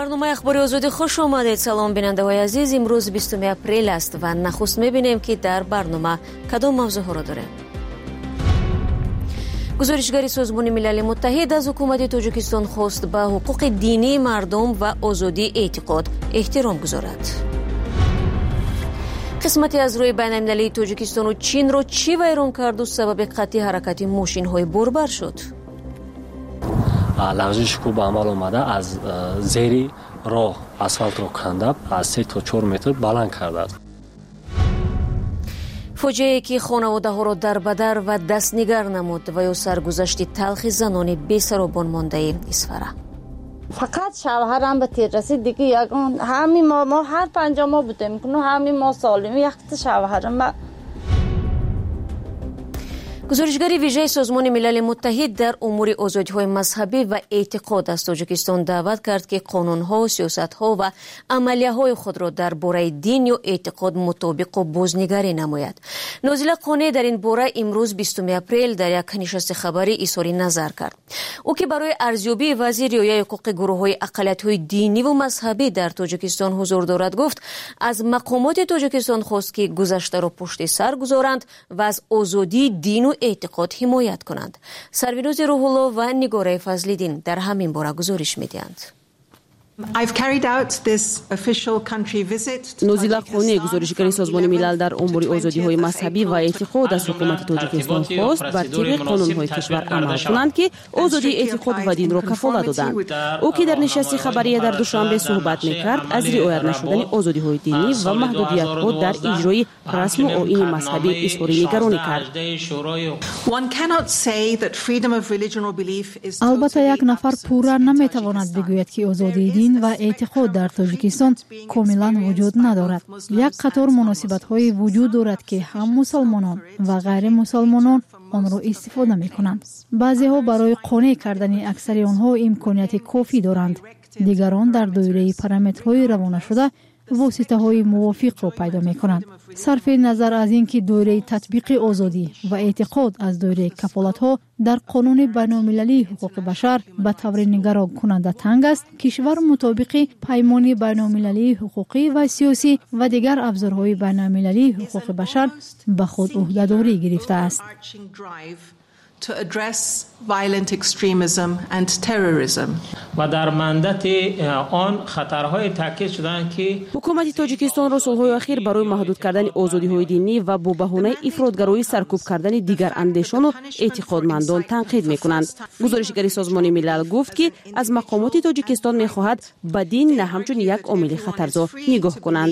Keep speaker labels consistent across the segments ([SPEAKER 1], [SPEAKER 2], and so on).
[SPEAKER 1] برنامه اخباری آزادی خوش آمدید. سلام بیننده های عزیز، امروز 20 اپریل است و نخست میبینیم که در برنامه کدام موضوع ها را داریم. گزارشگری سازمان ملل متحد از حکومت تاجیکستان خواست به حقوق دینی مردم و آزادی اعتقاد احترام گذارد. قسمتی از روی بین المللی تاجیکستان و چین را چی ویران کرد و سبب قطعی حرکت ماشین های بربر شد؟
[SPEAKER 2] لغزش که به عمل آمده از زیر راه اسفالت را کنده از 3 تا 4 متر بلند کرده است.
[SPEAKER 1] فاجعه‌ای که خانواده ها را در بدر و دستنگر نمود و یا سرگذشت تلخ زنان بی‌سرابان مانده اسفره.
[SPEAKER 3] فقط شوهرم به تیر رسید دیگه یگان همین ما هر 5 ماه بودیم کنو همین ما سالمی وقت شوهرم.
[SPEAKER 1] گزارشگر ویژه سازمان ملل متحد در امور آزادی‌های مذهبی و اعتقاد از تاجیکستان دعوت کرد که قانون‌ها، سیاست‌ها و عملیه‌های خود را درباره دین یا اعتقاد مطابق و بازنگری نماید. نازل قانع در این باره امروز 20 اپریل در یک نشست خبری اظهار نظر کرد. او که برای ارزیابی وضع رعایت حقوق گروه‌های اقلیت‌های دینی و مذهبی در تاجیکستان حضور دارد گفت از مقامات تاجیکستان خواست که گذشته را پشت سر گذارند و از آزادی دین و اعتقاد حمایت کنند. سروینوز روح‌الله و نگاره فضل‌الدین در همین باره گزارش می‌دهند.
[SPEAKER 4] نازل قانع گزارشگر سازمان ملل در امور آزادی‌های مذهبی و اعتقاد از حکومت تاجیکستان خواست بر طبق قانون‌های کشور عمل کنند که آزادی اعتقاد و دین را کفالت دادند. او که در نشست خبری در دوشنبه صحبت می‌کرد از رعایت نشدن آزادی‌های دینی و محدودیت‌ها در اجرای رسم و آیین مذهبی اظهار نگرانی کرد.
[SPEAKER 5] البته یک نفر پورا نمی‌تواند بگوید که آزادی دین و اعتقاد در تاجیکستان کاملا وجود ندارد. یک قطار مناسبت‌های وجود دارد که هم مسلمانان و غیر مسلمانان آن را استفاده می‌کنند. بعضی‌ها برای قانع کردن اکثر آنها امکانیت کافی دارند. دیگران در دایره پارامترهای روانه شده واسطه‌های موافق را پیدا می‌کنند. صرف نظر از اینکه دایره تطبیق آزادی و اعتقاد از دایره کفالت‌ها در قانون بین‌المللی حقوق بشر به طور نگران کننده تنگ است، کشور مطابق پیمان بین‌المللی حقوقی و سیاسی و دیگر ابزارهای بین‌المللی حقوق بشر به خود عهده‌داری گرفته است.
[SPEAKER 6] to address violent extremism and terrorism.
[SPEAKER 7] و در مندت آن خطرهای تاکید شدند که
[SPEAKER 4] حکومت تاجیکستان را سالهای اخیر برای محدود کردن آزادی‌های دینی و با بهانه افراطگرایی سرکوب کردن دیگر اندیشان و اعتقادمندان تنقید می‌کنند. گزارشگر سازمان ملل گفت که از مقامات تاجیکستان می‌خواهد به دین نه همچون یک عامل خطرزا نگاه کنند.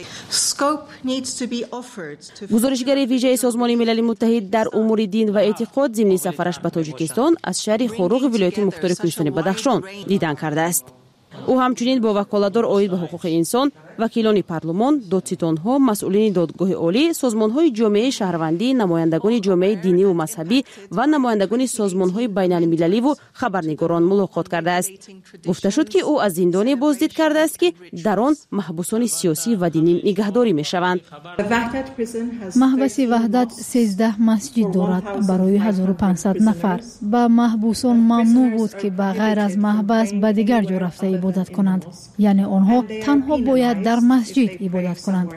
[SPEAKER 4] گزارشگر ویژه سازمان ملل متحد در امور دین و اعتقاد ضمن سفرش به تاجیکستان از شهر خوروغ ولایت مختار کوهستانی بدخشان دیدن کرده است. او همچنین با وکالتدار عاید به حقوق انسان، وکیلان پارلمان، دادستان‌ها، مسئولین دادگاه عالی، سازمان‌های جامعه شهروندی، نمایندگان جامعه دینی و مذهبی و نمایندگان سازمان‌های بین‌المللی و خبرنگاران ملاقات کرده است. گفته شد که او از زندانی بازدید کرده است که در آن محبوسان سیاسی و دینی نگهداری می‌شوند.
[SPEAKER 5] محبس وحدت 13 مسجد دارد برای 1500 نفر. با محبوسان ممنوع بود که به غیر از محبس به دیگر جا رفته عبادت کنند. یعنی آنها تنها باید در مسجد عبادت کنند.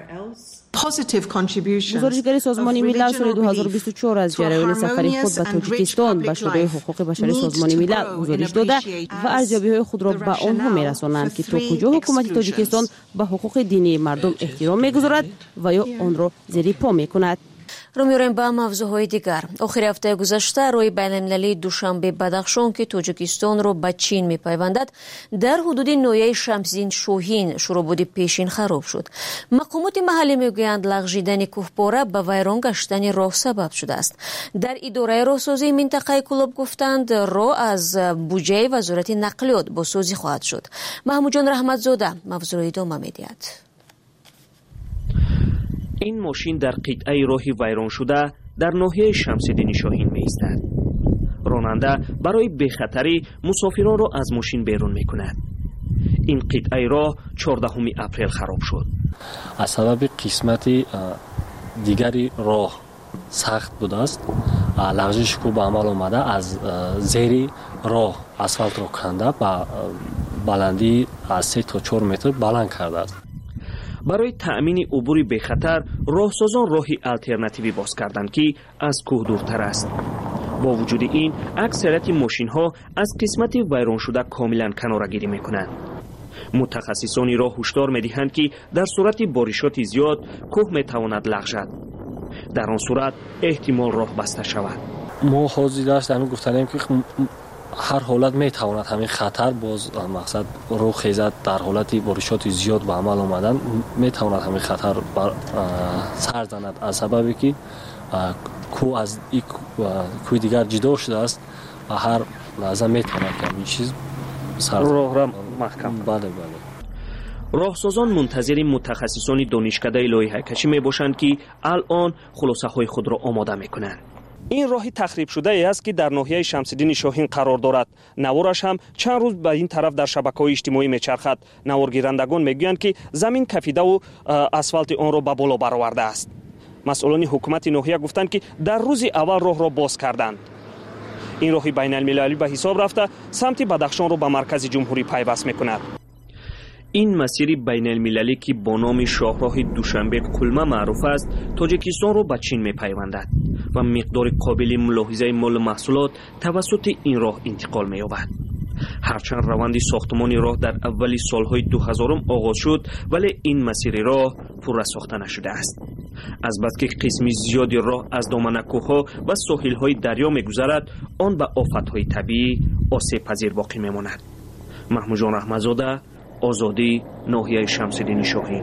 [SPEAKER 4] گزارشگر سازمان ملل سال 2024 از جریان سفر خود به تاجیکستان به شورای حقوق بشر سازمان ملل گزارش داده و ارزیابی‌های خود را به آنها می‌رسانند که تا کجا حکومت تاجیکستان به حقوق دینی مردم احترام می‌گذارد و یا آن را زیر پا می‌کند.
[SPEAKER 1] رو می‌رویم به موضوعهای دیگر. آخر هفته گذشته روی بین‌المللی دوشنبه بدخشان که تاجیکستان را به چین می‌پیوندد در حدود ناحیه شمس‌الدین شاهین شوراباد پیشین خراب شد. مقامات محلی میگویند لغزیدن کوهپاره به ویران گشتن راه سبب شده است. در اداره راهسازی منطقه کلاب گفتند راه از بودجه وزارت نقلیات بازسازی خواهد شد. محمود جان رحمتزاده موضوع ادامه می‌دهد.
[SPEAKER 8] این ماشین در قطعه راهی ویران شده در ناحیه شمس‌الدین شاهین می‌ایستد. راننده برای بخطری مسافران را از ماشین بیرون می‌کند. این قطعه راه 14 اپریل خراب شد.
[SPEAKER 2] از سبب قسمت دیگری راه سخت بوده است. لغزش که به عمل آمده از زیر راه اسفالت را کنده به баландӣ аз 3 تا 4 метр баланд кардааст.
[SPEAKER 8] барои таъмини убури бехатар роҳсозон роҳи алтернативӣ боз карданд ки аз кӯҳ дуртар аст. бо вуҷуди ин аксарияти мошинҳо аз қисмати вайроншуда комилан канорагирӣ мекунанд. мутахассисони роҳ ҳушдор медиҳанд ки дар сурати боришоти зиёд кӯҳ метавонад лағжад. дар он сурат эҳтимол роҳ баста шавад.
[SPEAKER 2] мо ҳозир даштем гуфтанем ки ҳар ҳолат метавонад ҳамин хатар боз мақсад рӯ хезад дар ҳолати боришоти зиёд ба амал омадан метавонад ҳамин хатар сар занад аз сабабе ки кӯ аз кӯи дигар ҷудо шудааст ва ҳар лаҳза метавонад ки ҳамин чиз
[SPEAKER 8] роҳра маҳкам. бале роҳсозон мунтазири мутахассисони донишкадаи лоиҳакашӣ мебошанд ки алон хулосаҳои худро омода мекунанд. ин роҳи тахрибшудае аст ки дар ноҳияи Шамсиддини Шоҳин қарор дорад. навораш ҳам чанд рӯз ба ин тараф дар шабакаҳои иҷтимоӣ мечархад. наворгирандагон мегӯянд ки замин кафидаву асфалти онро ба боло баровардааст. масъулони ҳукумати ноҳия гуфтанд ки дар рӯзи аввал роҳро боз карданд. ин роҳи байналмилалӣ ба ҳисоб рафта самти Бадахшонро ба маркази ҷумҳурӣ пайваст мекунад. ин масири байналмилалӣ ки бо номи шоҳроҳи душанбе қулма маъруф аст тоҷикистонро ба чин мепайвандад ва миқдори қобили мулоҳизаи молу маҳсулот тавассути ин роҳ интиқол меёбад. ҳарчанд раванди сохтмони роҳ дар аввали солҳои 2000 оғоз шуд, вале ин масири роҳ пурра сохта нашудааст. азбаски қисми зиёди роҳ аз доманакӯҳҳо ва соҳилҳои дарё мегузарад, он ба офатҳои табиӣ осебпазир боқӣ мемонад. маҳмуҷон раҳматзода, озодӣ, ноҳияи Шамсиддини Шоҳин.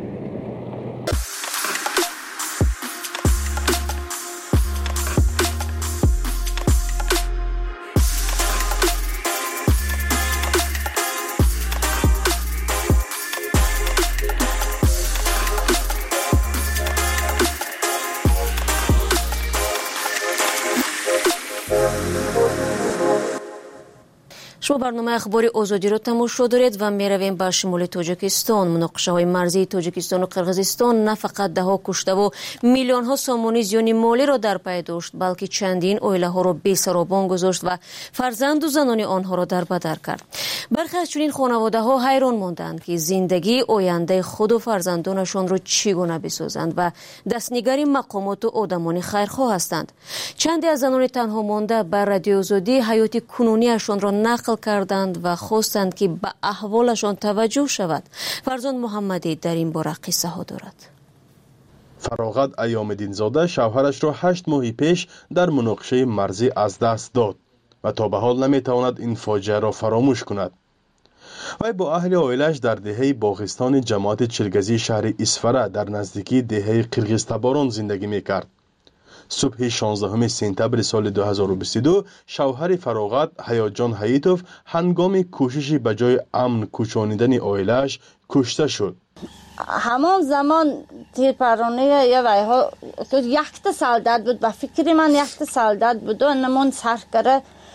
[SPEAKER 1] шумо барномаи ахбори озодиро тамошо доред ва меравем ба шимоли тоҷикистон. муноқишаҳои марзии тоҷикистону қирғизистон на фақат даҳо куштаву миллионҳо сомонӣ зиёни молиро дар пай дошт, балки чандин оилаҳоро бесаробон гузошт ва фарзанду занони онҳоро дарбадар кард. бархе аз чунин хонаводаҳо ҳайрон монданд ки зиндагии ояндаи худу фарзандонашонро чӣ гуна бисозанд ва дастнигари мақомоту одамони хайрхоҳ ҳастанд. чанде аз занони танҳо монда ба радиои озодӣ ҳаёти кунуниашонро нақл карданд ва хостанд ки ба аҳволашон таваҷҷӯҳ шавад. фарзон муҳаммадӣ дар ин бора қиссаҳо дорад.
[SPEAKER 9] фароғат айёмиддинзода шавҳарашро 8 моҳи пеш дар муноқишаи марзӣ аз даст дод ва то ба ҳол наметавонад ин фоҷиаро фаромӯш кунад. вай бо аҳли оилааш дар деҳаи боғистони ҷамоати чилгазии шаҳри Исфара дар наздикии деҳаи Қирғизтаборон зиндагӣ мекард. субҳи 16 сентябри соли 2022 шавҳари Фароғат Ҳаётҷон Ҳаитов ҳангоми кӯшиши ба ҷои амн кӯчонидани оилааш кушта шуд.
[SPEAKER 3] ҳамон замон тирпаронии вайҳо якта солдат буд, ба фикри ман якта солдат буду, намон саркара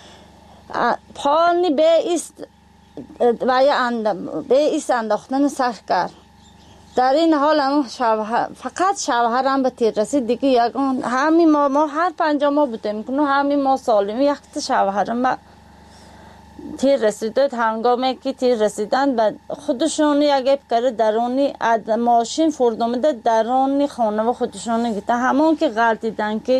[SPEAKER 3] полни беист андохтани саркар. дар ин ҳол фақат шавҳарам ба тир расид, диги ягон ҳами мо ҳар панҷа мо будем куну ҳами мо солим якта шавҳарам ба тир расидод. ҳангоме ки тир расидан ба худшон як кара дарони мошин фурдомида дарони хонава худшон гита ҳамон ки ғалтидан ки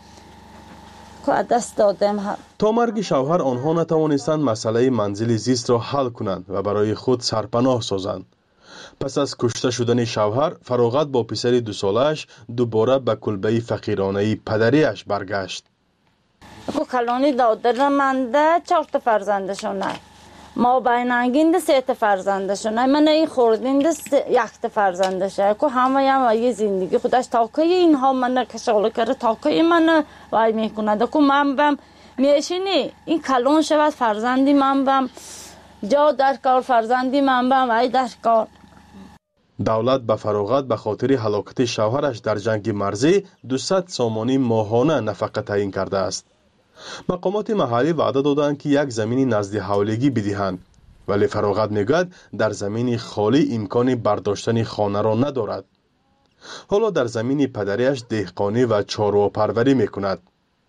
[SPEAKER 3] даст додем.
[SPEAKER 9] то марги шавҳар онҳо натавонистанд масъалаи манзили зистро ҳал кунанд ва барои худ сарпаноҳ созанд. пас аз кушта шудани шавҳар, Фароғат бо писари 2 солааш дубора ба кулбаи фақиронаи падариаш баргашт.
[SPEAKER 3] калони додараманда 4 фарзандашонай. мо байнангинда 3 фарзандашонай. мана ин хурдинда 1 фарзандашай. ку ҳамаям ва ё зиндагӣ худаш тоқаи инҳо мана кашола кара тоқаи мана вай мекунад. ку ман бам мешини ин калон шавад фарзанди ман бам ҷо дар кор, фарзанди ман бам вай дар кор.
[SPEAKER 9] давлат ба Фароғат ба хотири ҳалокати шавҳараш дар ҷанги марзӣ 200 сомонӣ моҳона нафақа таъин кардааст. мақомоти маҳаллӣ ваъда доданд ки як замини назди ҳавлигӣ бидиҳанд, вале Фароғат мегӯяд дар замини холӣ имкони бардоштани хонаро надорад. ҳоло дар замини падариаш деҳқонӣ ва чорвопарварӣ мекунад.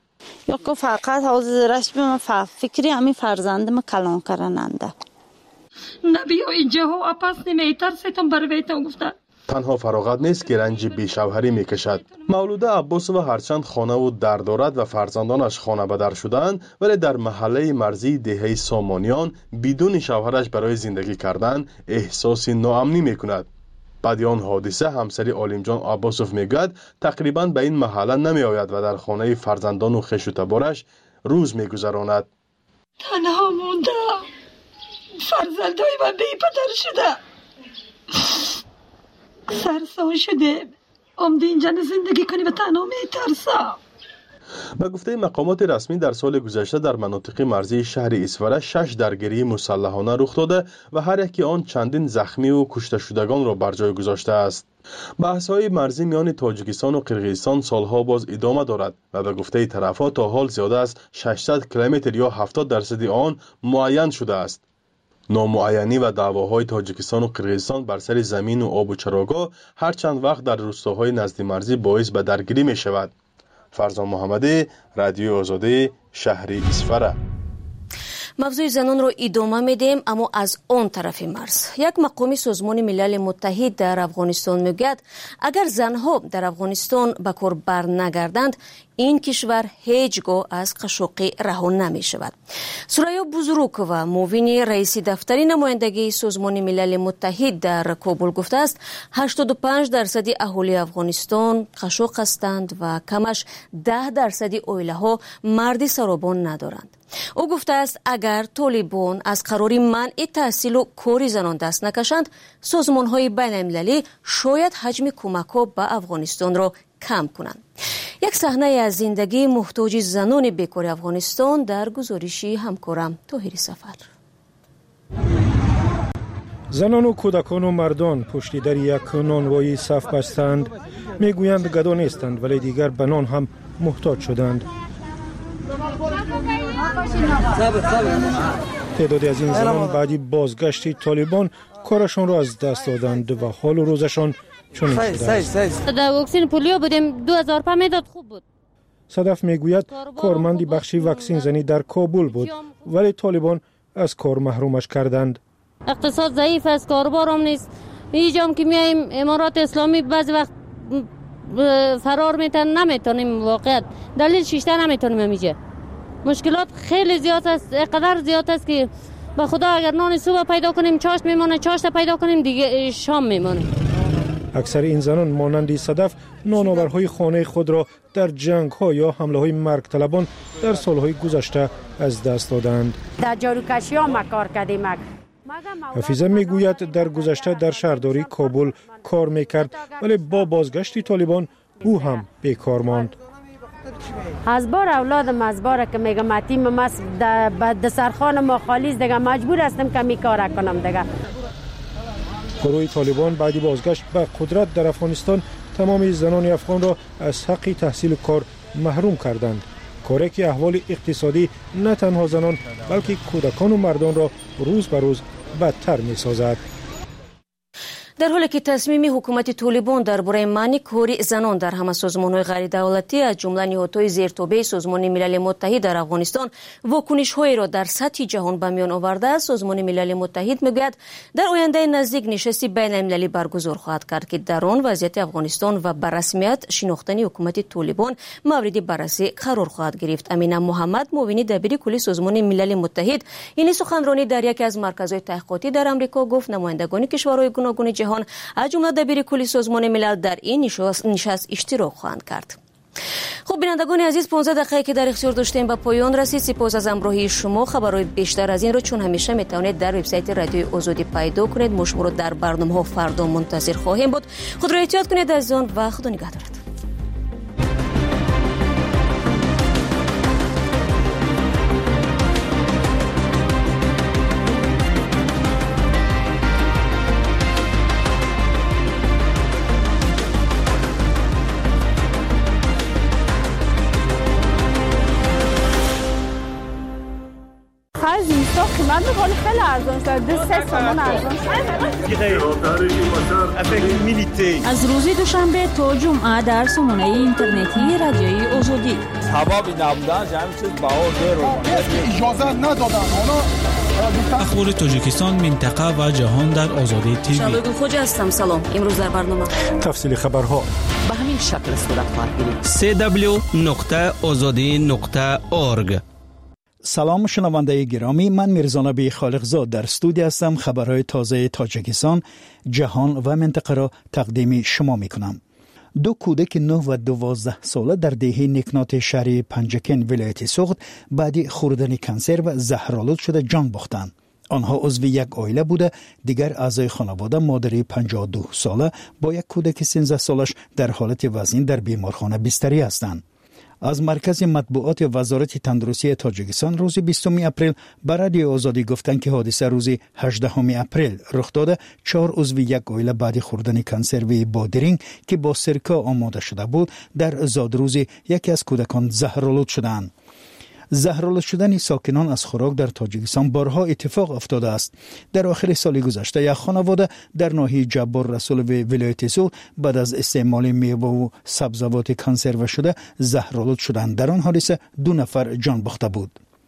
[SPEAKER 3] фақат ҳозираш фикри ҳамин фарзандима калон карананда.
[SPEAKER 10] نبیا اینجا و اپس نمیترسیتم برویتم گفتن.
[SPEAKER 9] تنها فراغت نیست که رنج بیشوهری میکشد. مولوده عباسова هرچند خانه و در دارد و فرزندانش خانه بدر شدند، ولی در محله مرزی دهه سامانیان بدون شوهرش برای زندگی کردن احساس ناامنی میکند. بعد آن حادثه همسری عالمجان عباسov میگوید تقریبا به این محله نمی آید و در خانه فرزندان و خویش و تبارش روز میگذراند.
[SPEAKER 10] تنها مونده، فرزندای من بی پدر شده، سرسان شده، امده اینجا زندگی کنی و تنها میترسم.
[SPEAKER 9] به گفته مقامات رسمی در سال گذشته در مناطق مرزی شهر اسفره 6 درگیری مسلحانه رخ داده و هر یکی آن چندین زخمی و کشته شدگان را بر جای گذاشته است. بحث‌های مرزی میان تاجیکستان و قرقیزستان سالها باز ادامه دارد و به گفته طرف‌ها تا حال زیاده از 600 کیلومتر یا 70% آن معین شده است. نامعینی و دعواهای تاجیکستان و قرقیزستان بر سر زمین و آب و چراگاه هر چند وقت در روستاهای نزد مرزی باعث به درگیری می شود. فرزان محمدی، رادیو آزادی، شهر اسفره.
[SPEAKER 1] موضوع زنان رو ادامه میدیم، اما از اون طرف مرز. یک مقامی سازمان ملل متحد در افغانستان میگوید اگر زنها در افغانستان به کار بر نگردند این کشور هیچگاه از قشوقی رها نمی شود. سوریا بزرگ و معاون رئیس دفتر نمایندگی سازمان ملل متحد در کابل گفته است 85% اهالی افغانستان قشوق هستند و کمش 10% عائله ها مرد سرابان ندارند. او گفته است اگر طالبان از قرار منع تحصیل و کار زنان دست نکشند سازمان های بین المللی شاید حجم کمک ها به افغانستان را کم کنند. یک صحنه از زندگی محتاج زنان بیکار افغانستان در گزارشی همکارم طاهری سفر.
[SPEAKER 11] زنان و کودکان و مردان پشت در یک نانوایی صف بستند. میگویند گدا نیستند ولی دیگر به نان هم محتاج شدند. تعدادی از این زنان بعدی بازگشت طالبان کارشان را از دست دادند و حال و روزشان چنین شده است.
[SPEAKER 12] در واکسین پولیو بودیم 2005 میداد خوب بود.
[SPEAKER 11] صدف میگوید کارمندی بخش واکسین زنی در کابل بود ولی طالبان از کار محرومش کردند.
[SPEAKER 12] اقتصاد ضعیف است، کاربار هم نیست. اینجا که میایم امارات اسلامی بعضی وقت فرار نمیتونیم واقعیت دلیل شیشته نمیتونیم اینجا. مشکلات خیلی زیاد است، قدر زیاد است که به خدا اگر نان صبح پیدا کنیم چاشت میمونه، چاشت پیدا کنیم دیگه شام میمونه.
[SPEAKER 11] اکثر این زنان مانند صدف نانآورهای خانه خود را در جنگ ها یا حمله های مرگ طلبان در سالهای گذشته از دست دادند.
[SPEAKER 13] در جاروکشی ها ما کار کردیم.
[SPEAKER 11] حفیظه میگوید در گذشته در شهرداری کابل کار میکرد ولی با بازگشت طالبان او هم بیکار ماند.
[SPEAKER 13] از بار اولادم از بار که میگم متیم مس د سرخان ما خالیز دیگه مجبور هستم که می کار کنم دیگه.
[SPEAKER 11] گروه طالبان بعدی بازگشت به قدرت در افغانستان تمام زنان افغان را از حق تحصیل و کار محروم کردند. کاری که احوال اقتصادی نه تنها زنان بلکه کودکان و مردان را روز به روز بدتر می سازد.
[SPEAKER 1] در حالی که تصمیم حکومت طالبان درباره منع کار زنان در همه سازمان‌های غیر دولتی از جمله نهادهای زیرتابع سازمان ملل متحد در افغانستان واکنش‌هایی را در سطح جهان به میان آورده است، سازمان ملل متحد میگوید در آینده نزدیک نشستی بین المللی برگزار خواهد کرد که در آن وضعیت افغانستان و به رسمیت شناختن حکومت طالبان مورد بررسی قرار خواهد گرفت. امینه محمد معاون دبیر کلی سازمان ملل متحد این سخنرانی در یکی از مرکزهای تحقیقاتی در آمریکا گفت نمایندگان کشورهای گوناگون جهان از جمله دبیر کلی سازمان ملل در این نشست اشتراک خواهند کرد. خب بینندگان عزیز 15 دقیقه که در اختیار داشتیم به پایان رسید. سپاس از همراهی شما. خبرهای بیشتر از این رو چون همیشه میتونید در وبسایت رادیو آزادی پیدا کنید. ما شما رو در برنامه‌ها فردا منتظر خواهیم بود. خود را احتیاط کنید عزیزان و خدا نگهدارت.
[SPEAKER 13] قیمت می‌کنه خیلی ارزان شده 3 تومان ارزان شده.
[SPEAKER 14] از روز دوشنبه تا جمعه در سامانه اینترنتی رادیوی آزادی
[SPEAKER 15] سبب نبودن همین چیز بهار دیر
[SPEAKER 16] اجازه ندادن حالا
[SPEAKER 15] اخبار تاجیکستان، منطقه و جهان در آزادی تیوی.
[SPEAKER 14] شادو خوجا هستم. سلام. امروز در برنامه
[SPEAKER 11] تفصیل خبرها
[SPEAKER 14] به همین شکل صورت خواهد گرفت.
[SPEAKER 16] www.azadi.org. سلام شنونده گرامی، من میرزا نبی خالقزاد در استودیو هستم. خبرهای تازه تاجیکستان، جهان و منطقه را تقدیم شما میکنم. دو کودک 9 و 12 ساله در دهه نیکنات شهر پنجکن ولایت سوخت بعد خوردن کنسر و زهرآلود شده جان باختند. آنها عضو یک عائله بوده. دیگر اعضای خانواده مادری 52 ساله با یک کودک 13 سالش در حالت وضعی در بیمارخانه بستری هستند. از مرکز مطبوعات وزارت تندرستی تاجیکستان روز 20 اپریل به رادیو آزادی گفتند که حادثه روز 18 اپریل رخ داده. 4 عضو یک عائله بعد خوردن کنسروی بادرینگ که با سرکه آماده شده بود در زادروز یکی از کودکان زهرآلود شدند. زهرآلود شدن ساکنان از خوراک در تاجیکستان بارها اتفاق افتاده است. در آخر سال گذشته یک خانواده در ناحیه جبار رسول و ولایت سوخت بعد از استعمال میوه و سبزیجات کنسرو شده زهرآلود شدند. در آن حادثه 2 نفر جان باخته بود.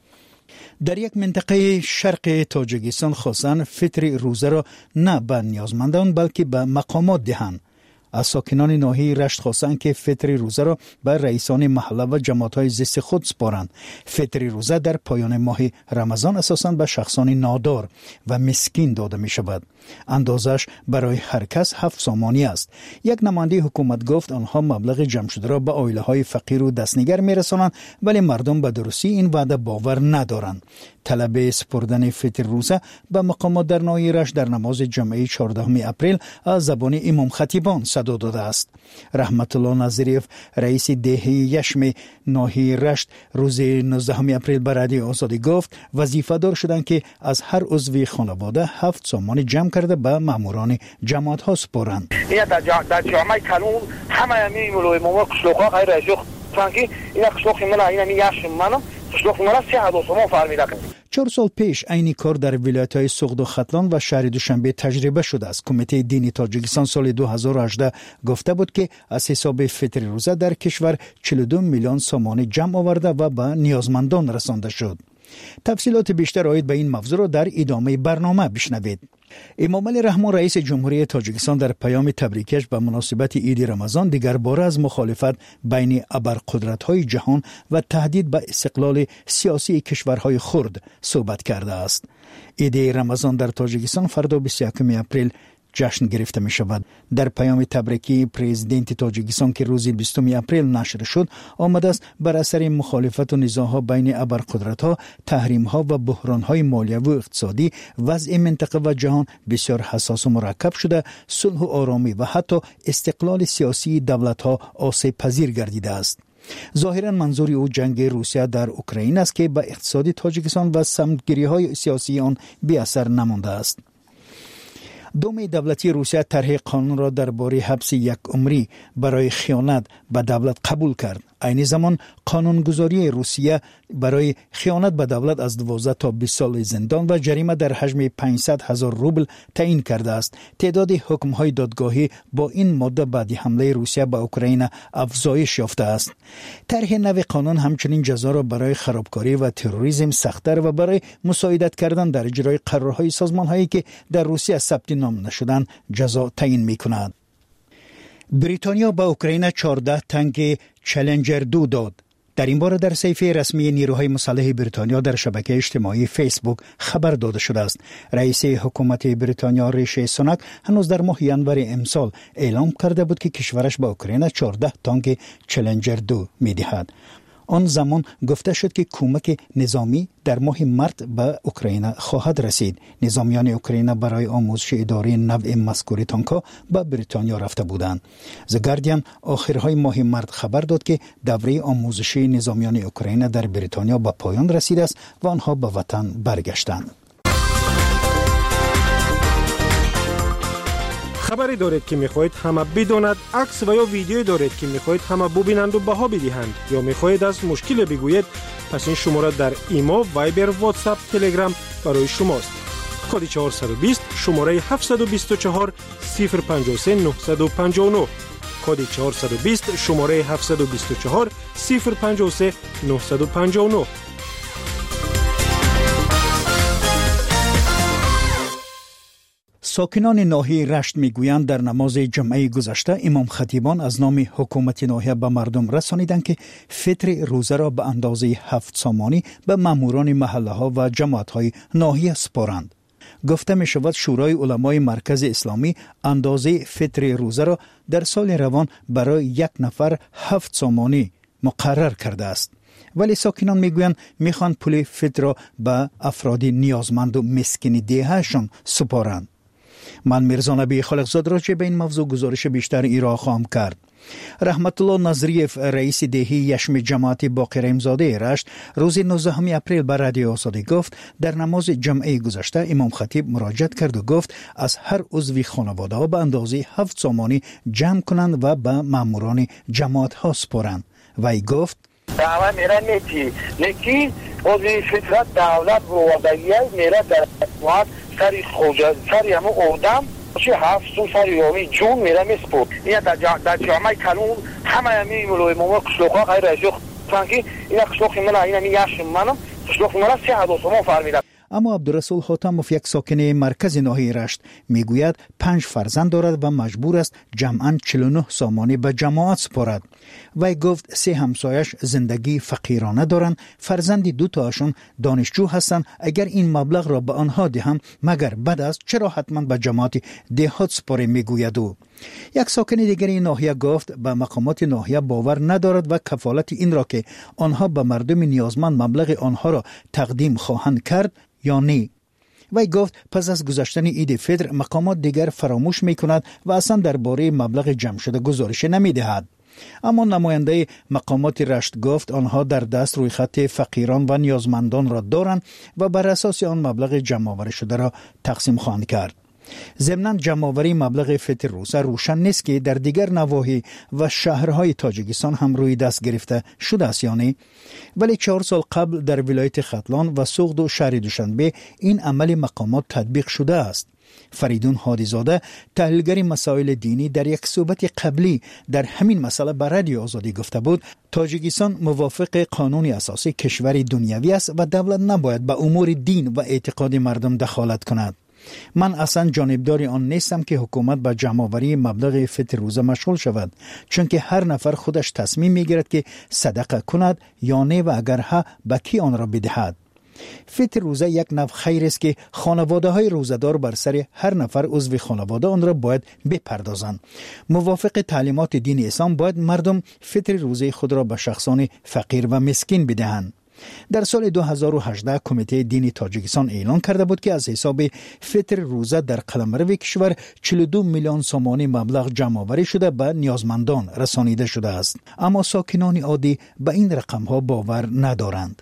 [SPEAKER 16] در یک منطقه شرق تاجیکستان خواستند فطر روزه را نه به نیازمندان بلکه به مقامات دهند. از ساکنان ناحیه رشت خواستند که فطر روزه را به رئیسان محله و جماعت‌های زیست خود سپارند. فطر روزه در پایان ماه رمضان اساساً به شخصان نادار و مسکین داده می شود. اندازش برای هر کس 7 سامانی است. یک نماینده حکومت گفت آنها مبلغ جمع شده را به عائله‌های فقیر و دستنگر می‌رسانند، ولی مردم به درستی این وعده باور ندارند. طلب سپردن فطر روزه به مقامات در ناحیه رشت در نماز جمعه 14 اپریل از زبان امام خطیبان صدا داده است. رحمت الله نظریف رئیس دهه یشم ناحیه رشت روز 19 اپریل به رادیو آزادی گفت وظیفه دار شدند که از هر عضو خانواده 7 سامان جمع کرده به ماموران جماعت ها سپارند.
[SPEAKER 17] در جامعه قانون همه میمولوی مامور قشلوقا غیر اشوخ تانکی اینا قشلوق من اینا میگشم منم قشلوق من 3 سامان فرمیده.
[SPEAKER 16] 4 سال پیش عین کار در ولایت‌های سوخت و ختلان و شهر دوشنبه تجربه شده است. کمیته دینی تاجیکستان سال 2018 گفته بود که از حساب فطر روزه در کشور 42 میلیون سامان جمع آورده و به نیازمندان رسانده شد. تفصیلات بیشتر آید به این موضوع را در ادامه برنامه بشنوید. امام علی رحمان رئیس جمهوری تاجیکستان در پیام تبریکش به مناسبت عید رمضان دیگر باره از مخالفت بین ابرقدرت‌های جهان و تهدید به استقلال سیاسی کشورهای خرد صحبت کرده است. عید رمضان در تاجیکستان فردا 21 اپریل جشن گرفته می شود. در پیام تبریکی پرزیدنت تاجیکستان که روز 20 اپریل نشر شد آمده است بر اثر مخالفت و نزاع‌ها بین ابرقدرت‌ها، تحریم‌ها و بحران‌های مالیوی و اقتصادی وضع منطقه و جهان بسیار حساس و مرکب شده، صلح و آرامی و حتی استقلال سیاسی دولت‌ها آسیب پذیر گردیده است. ظاهراً منظور او جنگ روسیه در اوکراین است که به اقتصاد تاجیکستان و سمتگیری‌های سیاسی آن بی اثر نمانده است. دوم دولتی روسیه طرح قانون را درباره حبس 1 عمری برای خیانت به دولت قبول کرد. عین زمان قانونگذاری روسیه برای خیانت به دولت از 12 تا 20 سال زندان و جریمه در حجم 500,000 روبل تعیین کرده است. تعداد حکم‌های دادگاهی با این ماده بعد حمله روسیه به اوکراین افزایش یافته است. طرح نو قانون همچنین جزا را برای خرابکاری و تروریسم سخت‌تر و برای مساعدت کردن در اجرای قرارهای سازمان‌هایی که در روسیه ثبت نام نشدند جزا تعیین می‌کند. بریتانیا به اوکراین 14 تانک چالنجر 2 داد. در این باره در صفحه رسمی نیروهای مسلح بریتانیا در شبکه اجتماعی فیسبوک خبر داده شده است. رئیس حکومت بریتانیا ریشی سوناک هنوز در ماه ینور امسال اعلام کرده بود که کشورش به اوکراین 14 تانک چالنجر 2 می‌دهد. آن زمان گفته شد که کمک نظامی در ماه مارت به اوکراین خواهد رسید. نظامیان اوکراین برای آموزش اداره نوع مذکور تانک‌ها به بریتانیا رفته بودند. The Guardian آخرهای ماه مارت خبر داد که دوره آموزشی نظامیان اوکراین در بریتانیا به پایان رسیده است و آنها به وطن برگشتند.
[SPEAKER 11] خبری دارید که میخواهید همه بداند، عکس و یا ویدیویی دارید که میخواهید همه ببینند و بها بدهند یا میخواهید از مشکل بگویید، پس این شماره در ایما، وایبر، واتساپ، تلگرام برای شماست. کد 420 شماره 724 053 959 کد 420 شماره 724 053 959.
[SPEAKER 16] ساکنان ناحیه رشت میگویند در نماز جمعه گذشته امام خطیبان از نام حکومت ناحیه به مردم رسانیدند که فطر روزه را به اندازه 7 سامانی به ماموران محله ها و جماعت های ناحیه سپارند. گفته می شود شورای علمای مرکز اسلامی اندازه فطر روزه را در سال روان برای یک نفر 7 سامانی مقرر کرده است. ولی ساکنان میگویند میخوان پول فطر را به افراد نیازمند و مسکین دههشان سپارند. من میرزا نبی خالقزاد راجع به این موضوع گزارش بیشتر ایرا خواهم کرد. رحمت الله نظریف رئیس دهی یشم جماعت باقر امزاده رشت روز 19 اپریل بر رادیو آزادی گفت در نماز جمعه گذشته امام خطیب مراجعت کرد و گفت از هر عضو خانواده ها به اندازه 7 سامانی جمع کنند و به ماموران جماعت ها سپارند. وی گفت
[SPEAKER 17] دعوه میره نیکی عضو فطرت دولت بروادگیه میره در وقت سری خوجه سری همه اودم چه 7 سری یومی جون میره میسپود این در جامعه کلون همه همی ملوی مومو قشلوقا غیر ازیو سانکی این قشلوقی من این همی یشم منم قشلوقی من 3 سامان فرمیدم.
[SPEAKER 16] اما عبدالرسول حاتموف یک ساکن مرکز ناحیه رشت میگوید 5 فرزند دارد و مجبور است جمعاً 49 سامانی به جماعت سپارد. وی گفت 3 همسایش زندگی فقیرانه دارند، فرزندی 2 تاشون دانشجو هستند. اگر این مبلغ را به آنها دهم مگر بد است، چرا حتما به جماعت دهات سپاره میگوید. او یک ساکن دیگری ناحیه گفت به مقامات ناحیه باور ندارد و کفالت این را که آنها به مردم نیازمند مبلغ آنها را تقدیم خواهند کرد یا نه. وی گفت پس از گذشتن عید فطر مقامات دیگر فراموش می کند و اصلا درباره مبلغ جمع شده گزارش نمی دهد. اما نماینده مقامات رشت گفت آنها در دست روی خط فقیران و نیازمندان را دارند و بر اساس آن مبلغ جمع آوری شده را تقسیم خواهند کرد. ضمناً جمع‌آوری مبلغ فطر روزه روشن نیست که در دیگر نواحی و شهرهای تاجیکستان هم روی دست گرفته شده است یا نه. ولی 4 سال قبل در ولایت ختلان و سوغد و شهر دوشنبه این عمل مقامات تطبیق شده است. فریدون هادیزاده تحلیلگر مسائل دینی در یک صحبت قبلی در همین مسئله بر رادیو آزادی گفته بود تاجیکستان موافق قانون اساسی کشور دنیوی است و دولت نباید به امور دین و اعتقاد مردم دخالت کند. من اصلا جانبدار آن نیستم که حکومت به جمع‌آوری مبلغ فطر روزه مشغول شود، چون که هر نفر خودش تصمیم میگیرد که صدقه کند یا نه و اگر ها به کی آن را بدهد. فطر روزه یک نوع خیر است که خانواده های روزدار بر سر هر نفر عضو خانواده آن را باید بپردازند. موافق تعلیمات دین اسلام باید مردم فطر روزه خود را به شخصان فقیر و مسکین بدهند. در سال 2018 کمیته دینی تاجیکستان اعلان کرده بود که از حساب فطر روزه در قلمرو کشور 42 میلیون سامانی مبلغ جمع آوری شده به نیازمندان رسانیده شده است. اما ساکنان عادی به این رقم ها باور ندارند.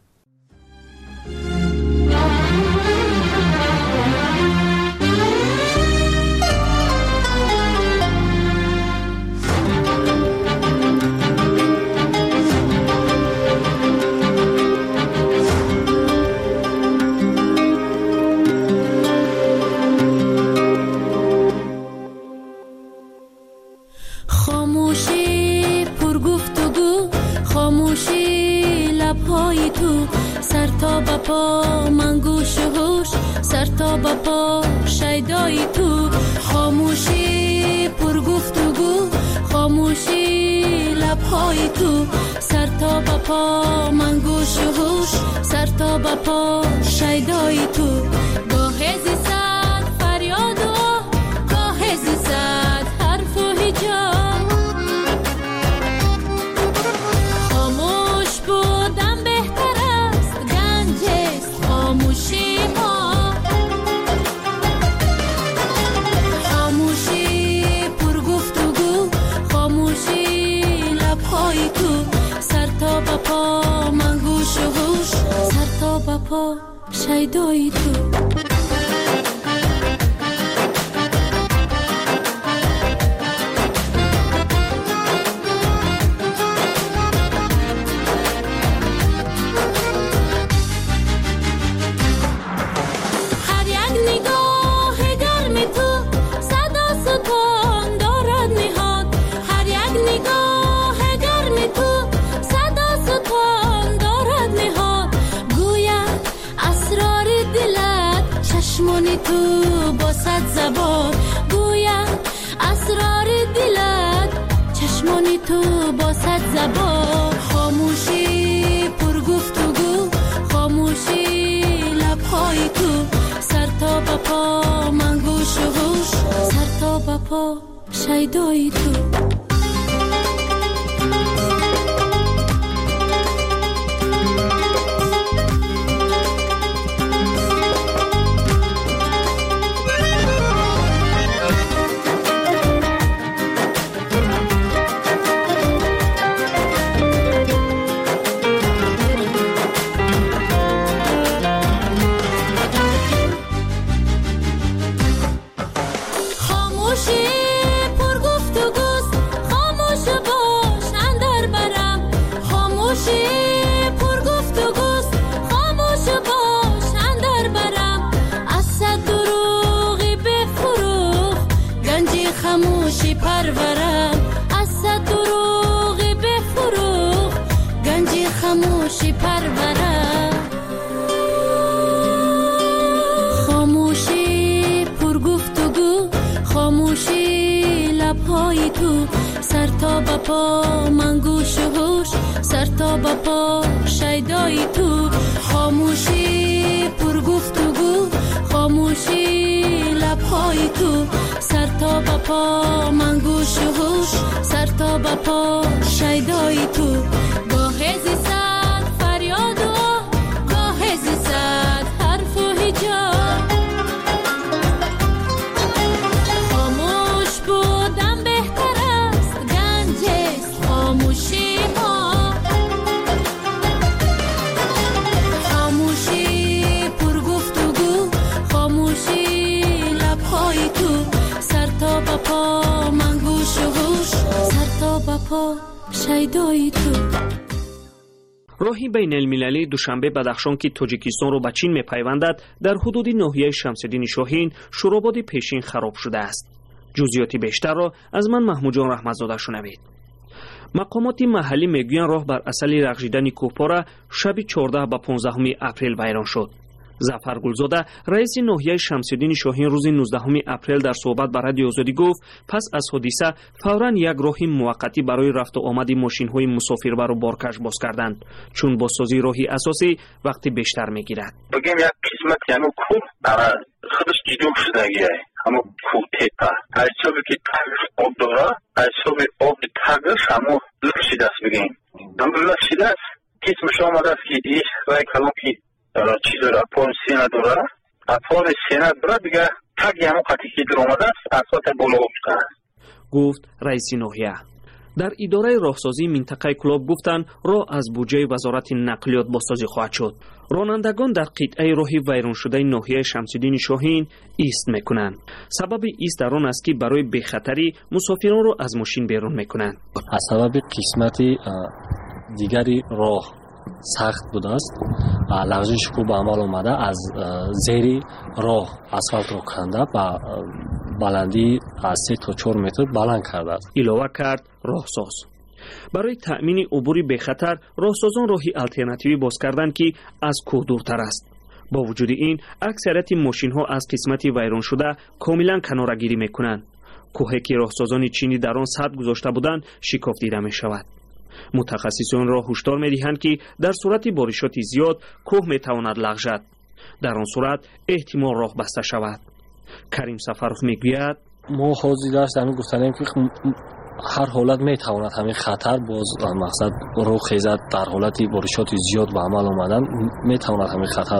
[SPEAKER 18] خاموشی پر گفتگو، خاموشی لبهای تو، سر تا به پا من گوش و هوش، سر تا به پا شیدای تو. خاموشی پر گفتگو، خاموشی لبهای تو، سر تا به پا من گوش و هوش، سر تا به پا شیدای تو. گاه زیستد فریاد و گاه زیستد حرف و هجاب، خاموش بودن بهتر است، گنج است خاموشی ها. خاموشی پر گفتگو، خاموشی لبهای تو، سر تا به پا من گوش و هوش، سر تا به پا شیدای تو. تو با صد زبان خاموشی پر گفتگو خاموشی لبهای تو سر تا به پا من گوش و هوش سر تا به پا شیدای تو خاموشی پرورم از صد دروغ بفروغ گنجی خاموشی پرورم خاموشی پر گفتگو خاموشی لبهای تو سر تا به پا من گوش و هوش سر تا به پا شیدای تو خاموشی پر گفتگو خاموشی لبهای تو سر تا به پا من گوش و هوش سر تا به پا شیدای تو گاه زی صد فریاد و گاه زی صد حرف و هجاب خاموش بودن بهتر است گنج است خاموشی ها خاموشی پر گفتگو خاموشی لبهای تو سر تا به پا من گوش و هوش سر تا به پا شیدای تو
[SPEAKER 8] راهی بین المللی دوشنبه بدخشان که تاجیکستان را به چین می‌پیوندد در حدود ناحیه شمس‌الدین شاهین شوراباد پیشین خراب شده است. جزئیات بیشتر را از من محمود جان رحمت‌زاده شنوید. مقامات محلی میگویند راه بر اثر رغژیدن کوهپاره شب 14 به 15 اپریل ویران شد. ظفر گلزاده رئیس ناحیه شمس‌الدین شاهین روز 19 اپریل در صحبت با رادیو آزادی گفت پس از حادثه فوراً یک راه موقتی برای رفت و آمد ماشین‌های مسافربر و بارکش باز کردند چون بازسازی راهی اساسی وقتی بیشتر می‌گیرد.
[SPEAKER 17] بگیم یک قسمت یعنی کوه خودش جدوم شدگیه اما کوه تپه از حسابی که تگش آب داره از حساب آب تگش همون لرشی دست بگیم اما لرشی دست قسمش آمده است که این رای کلام که چی داره اپار سینه داره اپار سینه داره دیگه تگ همون قطعی که در آمده است اصلا بالا افتاد
[SPEAKER 8] گفت رئیس ناحیه. در اداره راهسازی منطقه کلاب گفتند راه از بودجه وزارت نقلیات بازسازی خواهد شد. رانندگان در قطعه راه ویران شده ناحیه شمس‌الدین شاهین ایست میکنند. سبب ایست در آن است که برای بخطری مسافران را از ماشین بیرون میکنند.
[SPEAKER 2] از سبب قسمت دیگری راه سخت بوده است لغزش کو به عمل آمده از زیر راه اسفالت را کنده با بلندی از 3 تا 4 متر بلند کرده است.
[SPEAKER 8] علاوه کرد راهساز. برای تأمین عبوری به خطر راهسازان راهی آلترناتیوی باز کردند که از کوه دورتر است. با وجود این اکثریت ماشین ها از قسمتی ویران شده کاملا کناره‌گیری میکنند. کوهی که راهسازان چینی در آن سد گذاشته بودند شکاف دیده می شود. متخصصان را هشدار می‌دهند که در صورت بارشات زیاد کوه می‌تواند لغزد. در آن صورت احتمال راه بسته شود. کریم سفرخ میگوید
[SPEAKER 2] ما حاضر داشتیم گفتیم که هر حالت میتواند همین خطر باز مقصد رو خیزد در حالت بارشات زیاد به عمل آمدن میتواند همین خطر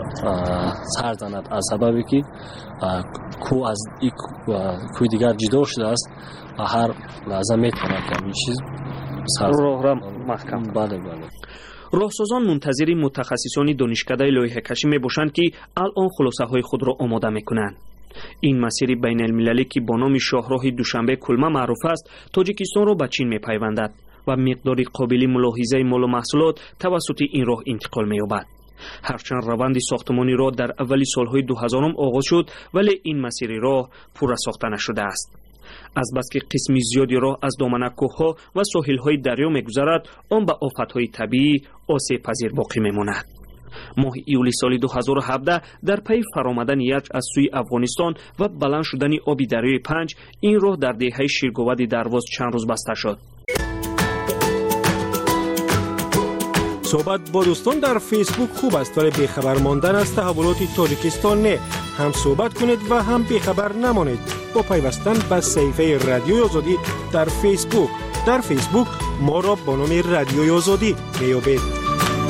[SPEAKER 2] سر زند از سببی که کوه از کوه دیگر جدا شده است و هر لحظه میتواند که همین چیز
[SPEAKER 8] راه را محکم.
[SPEAKER 2] بله.
[SPEAKER 8] راهسازان منتظر متخصصان دانشکده لایحه کشی میباشند که الان خلاصه های خود را آماده میکنند. این مسیر بین المللی که با نام شاهراه دوشنبه کلمه معروف است تاجیکستان را به چین میپیوندد و مقداری قابل ملاحظه مال و محصولات توسط این راه انتقال مییابد. هرچند روند ساختمانی راه در اولی سالهای 2000 آغاز شد ولی این مسیر راه پورا ساخته نشده است. از بس که قسمی زیادی راه از دامنه کوه‌ها و ساحل‌های دریا می‌گذرد آن به آفت‌های طبیعی آسیب پذیر باقی می‌ماند. ماه ایولی سال 2017 در پی فرآمدن یخ از سوی افغانستان و بلند شدن آب دریای پنج این راه در دهه شیرگواد درواز چند روز بسته شد.
[SPEAKER 11] صحبت با دوستان در فیسبوک خوب است ولی بیخبر ماندن از تحولات تاجیکستان نه. هم صحبت کنید و هم بیخبر نمانید با پیوستن به صفحه رادیوی آزادی در فیسبوک. در فیسبوک ما را با نام رادیوی آزادی میابید.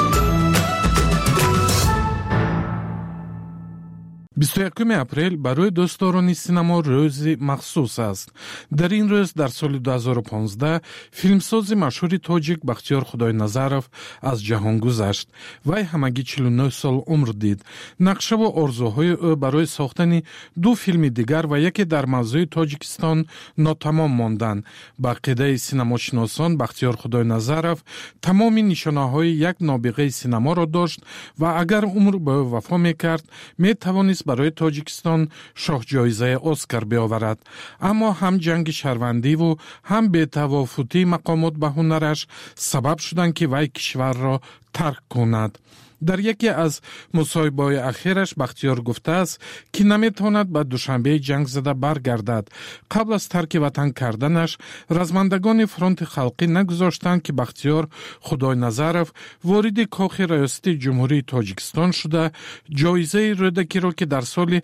[SPEAKER 19] 21 اپریل برای دوستداران سینما روزی مخصوص است. در این روز در سال 2015 فیلمساز مشهور تاجیک بختیار خدای نظرов از جهان گذشت. وی همگی 49 سال عمر دید. نقشه و آرزوهای او برای ساختن 2 فیلم دیگر و یکی در موضوع تاجیکستان ناتمام ماندند. با عقیده سینماشناسان بختیار خدای نظرов تمام نشانه‌های یک نابغه سینما را داشت و اگر عمر به وفا می‌کرد می‌توانست برای تاجیکستان شاه جایزه اسکار بیاورد. اما هم جنگ شهروندی و هم بی‌توافقی مقامات به هنرش سبب شدند که وی کشور را ترک کند. در یکی از مصاحبه‌های اخیرش بختیار گفته است که نمیتواند به دوشنبه جنگ زده برگردد. قبل از ترک وطن کردنش رزمندگان فرانت خلقی نگذاشتند که بختیار خدای نظرов وارد کاخ ریاستی جمهوری تاجیکستان شده جایزه رودکی را که در سال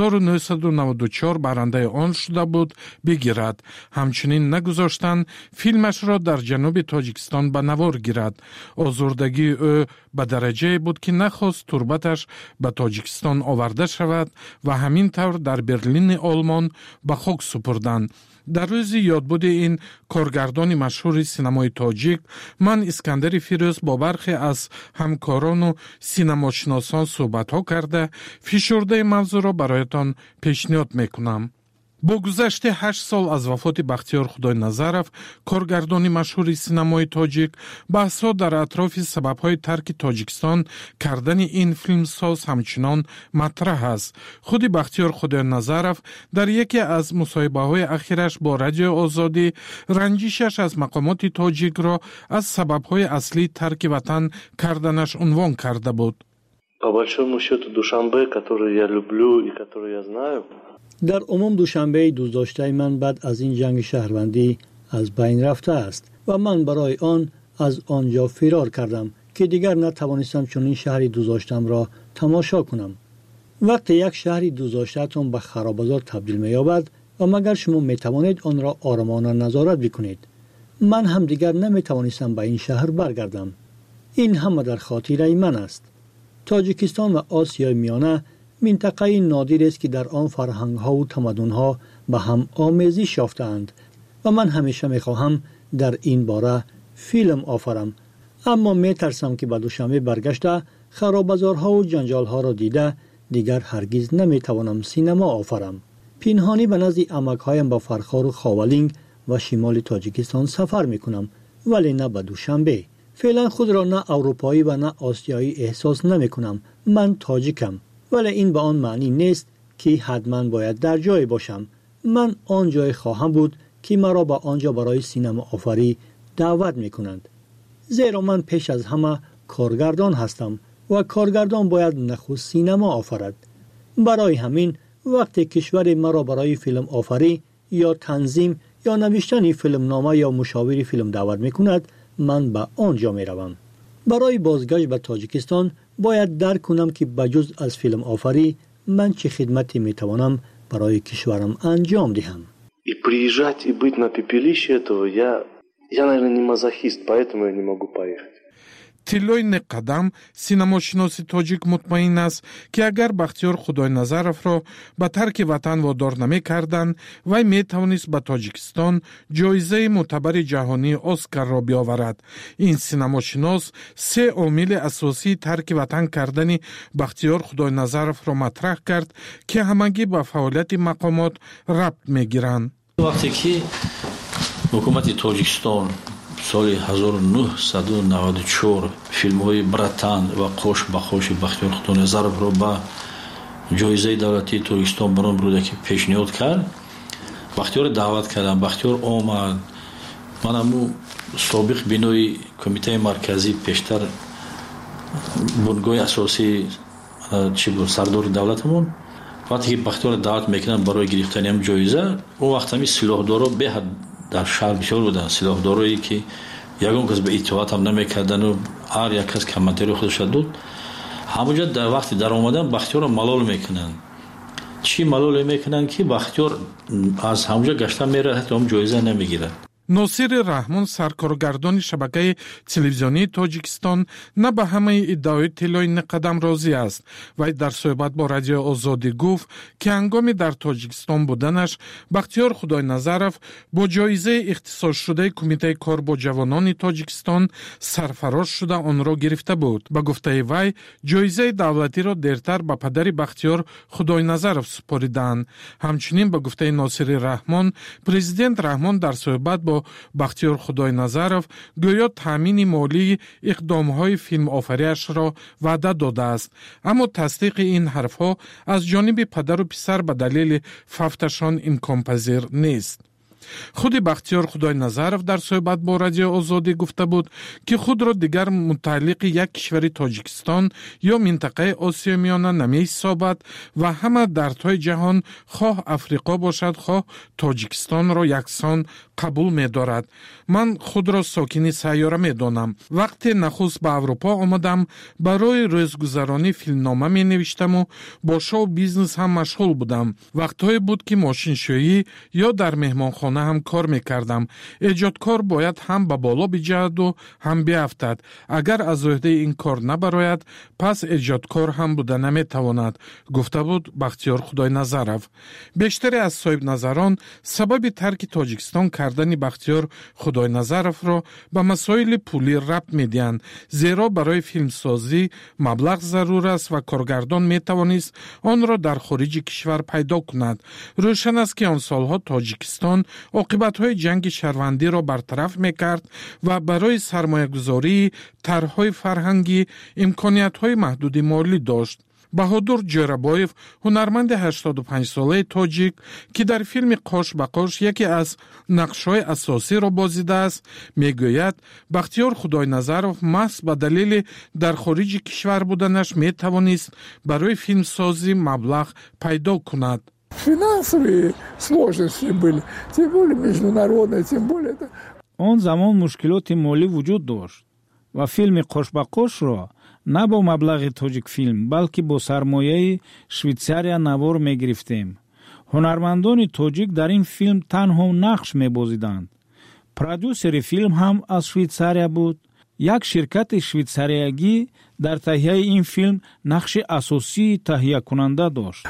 [SPEAKER 19] 1994 برنده آن شده بود بگیرد. همچنین نگذاشتند فیلمش را در جنوب تاجیکستان به نوار گیرد. آزردگی او به درجه بود که نخواست تربتش به تاجیکستان آورده شود و همین طور در برلین آلمان به خاک سپردند. در روز یادبود این کارگردان مشهور سینمای تاجیک من اسکندر فیروز با برخی از همکاران و سینماشناسان صحبت ها کرده فشرده موضوع را برایتان پیشنهاد میکنم. با گذشت 8 سال از وفات بختیار خدای نظرов کارگردان مشهور سینمای تاجیک بحث‌ها در اطراف سبب‌های ترک تاجیکستان کردن این فیلمساز همچنان مطرح است. خود بختیار خدای نظرов در یکی از مصاحبه‌های اخیرش با رادیو آزادی رنجشش از مقامات تاجیک را از سبب‌های اصلی ترک وطن کردنش عنوان کرده بود.
[SPEAKER 20] По большому счету Душанбе, который я люблю и который я знаю.
[SPEAKER 21] در عموم دوشنبه دوست داشته من بعد از این جنگ شهروندی از بین رفته است و من برای آن از آنجا فرار کردم که دیگر نتوانستم چنین شهری دوست داشتم را تماشا کنم. وقتی یک شهری دوست داشته‌تان به خرابازار تبدیل می‌یابد و مگر شما می‌توانید آن را آرامانه نظارت بکنید، من هم دیگر نمی‌توانستم به این شهر برگردم. این همه در خاطر من است. تاجیکستان و آسیای میانه منطقه نادر است که در آن فرهنگ‌ها و تمدن‌ها به هم آمیزش یافته‌اند و من همیشه می‌خواهم در این باره فیلم آفرم. اما می‌ترسم که به دوشنبه برگشته خرابازارها و جنجال‌ها را دیده دیگر هرگز نمی‌توانم سینما آفرم. پنهانی به نزد عمک‌هایم با فرخار و خاولینگ و شمال تاجیکستان سفر می‌کنم ولی نه به دوشنبه. فعلا خود را نه اروپایی و نه آسیایی احساس نمی‌کنم. من تاجیکم. ولی این به آن معنی نیست که حتما باید در جای باشم. من آن جای خواهم بود که مرا به آنجا برای سینما آفری دعوت می‌کنند. زیرا من پیش از همه کارگردان هستم و کارگردان باید نخست سینما آفرد. برای همین وقتی کشور مرا برای فیلم آفری یا تنظیم یا نوشتن فیلمنامه یا مشاور فیلم دعوت می‌کند، من به آنجا می‌روم. برای بازگشت به تاجیکستان باید درک کنم که بجز از فیلم آفری من چه خدمتی میتوانم برای کشورم انجام دهم.
[SPEAKER 20] И приезжать и быть на пепелище этого я, наверное, не мазохист, поэтому я не могу поехать.
[SPEAKER 19] تیلوی نقدم سینماشناس تاجیک مطمئن است که اگر بختیار خدای نظرов را به ترک وطن وادار نمی کردند وی می توانست به تاجیکستان جایزه معتبر جهانی اسکار را بیاورد. این سینماشناس 3 عامل اساسی ترک وطن کردن بختیار خدای نظرов را مطرح کرد که همگی به فعالیت مقامات ربط می گیرند.
[SPEAKER 22] وقتی که حکومت تاجیکستان سال 1994 فیلم‌های براتان و قوش به قوش بختیار خدای نظرов را به جایزه دولتی تاجیکستان برام بوده که پیشنهاد کرد. بختیار دعوت کردم، بختیار آمد. منم سابق بینوی کمیته مرکزی پیشتر بنگاه اساسی چی بود سردار دولتمون وقتی که بختیار دعوت میکنن برای گرفتن هم جایزه اون وقت همی سلاحدارا به حد در شهر بسیار بودن، سلاحدارایی که ягон кас ба итоат ҳам намекардану ҳар як кас комментари худашро дод. ҳамонҷо вақти дар омадан бахтиёрро малол мекунанд. чӣ малоле мекунанд ки бахтиёр аз ҳамонҷо гашта мерад, ҳатто ҳам ҷоиза намегирад.
[SPEAKER 19] носири раҳмон, саркоргардони шабакаи телевизионии Тоҷикистон, на ба ҳамаи иддаои тиллои Неқадам розӣ аст. Вай дар суҳбат бо Радиои Озодӣ гуфт, ки ҳангоми дар Тоҷикистон буданаш Бахтиёр Худойназаров бо ҷоизаи ихтисосшудаи Кумитаи кор бо ҷавонони Тоҷикистон сарфарош шуда онро гирифта буд. Ба гуфтаи вай, ҷоизаи давлатиро дертар ба падари Бахтиёр Худойназаров супориданд. Ҳамчунин ба гуфтаи Носири раҳмон, президент Раҳмон дар суҳбат бо Бахтиёр Худойназаров гӯё таъмини молии иқдомҳои филмофариашро ваъда додааст. Аммо тасдиқи ин ҳарфҳо аз ҷониби падару писар ба далели фавташон имконпазир нест. худи Бахтиёр Худойназаров дар суҳбат бо Радиои Озодӣ гуфта буд, ки худро дигар мутааллиқи як кишвари Тоҷикистон ё минтақаи Осиёи Миёна намеҳисобад ва ҳама дардҳои ҷаҳон, хоҳ Африқо бошад, хоҳ Тоҷикистонро яксон қабул медорад. Ман худро сокини сайёра медонам. Вақте нахуст ба Аврупо омадам, барои рӯзгузаронӣ филмнома менавиштаму бо шоу бизнес ҳам машғул будам. Вақтҳое буд, ки мошиншӯӣ ё дар меҳмонхона ҳам кор мекардам. эҷодкор бояд ҳам ба боло биҷаҳаду ҳам биафтад. Агар аз ӯҳдаи ин кор набарояд, пас эҷодкор ҳам буда наметавонад, гуфта буд Бахтиёр Худойназаров. Бештаре аз соҳибназарон сабаби тарки Тоҷикистон кардани Бахтиёр Худойназаровро ба масоили пулӣ рабт медиҳанд, зеро барои филмсозӣ маблағ зарур аст ва коргардон метавонист онро дар хориҷи кишвар пайдо кунад. рӯшан аст, ки он солҳо Тоҷикистон оқибатҳои ҷанги шаҳрвандиро бартараф мекард ва барои сармоягузории тарҳҳои фарҳангӣ имкониятҳои маҳдуди молӣ дошт. Баҳодур Ҷӯрабоев, ҳунарманди 85-солаи тоҷик, ки дар филми «Қош ба қош» яке аз нақшҳои асосиро бозидааст, мегӯяд, Бахтиёр Худойназаров маҳз ба далели дар хориҷи кишвар буданаш метавонист барои филмсозӣ маблағ пайдо кунад.
[SPEAKER 6] Финансовые сложности были, тем более международные, тем более.
[SPEAKER 7] Он замон мушкилоти молӣ вуҷуд дошт ва филми «Қош ба қош»ро на бо маблағи Тоҷикфилм, балки бо сармояи Швейтсария навор мегирифтем. ҳунармандони тоҷик дар ин филм танҳо нақш мебозиданд. продюсери филм ҳам аз Швейтсария буд. як ширкати швейтсариягӣ дар таҳияи ин филм нақши асосии таҳиякунанда дошт.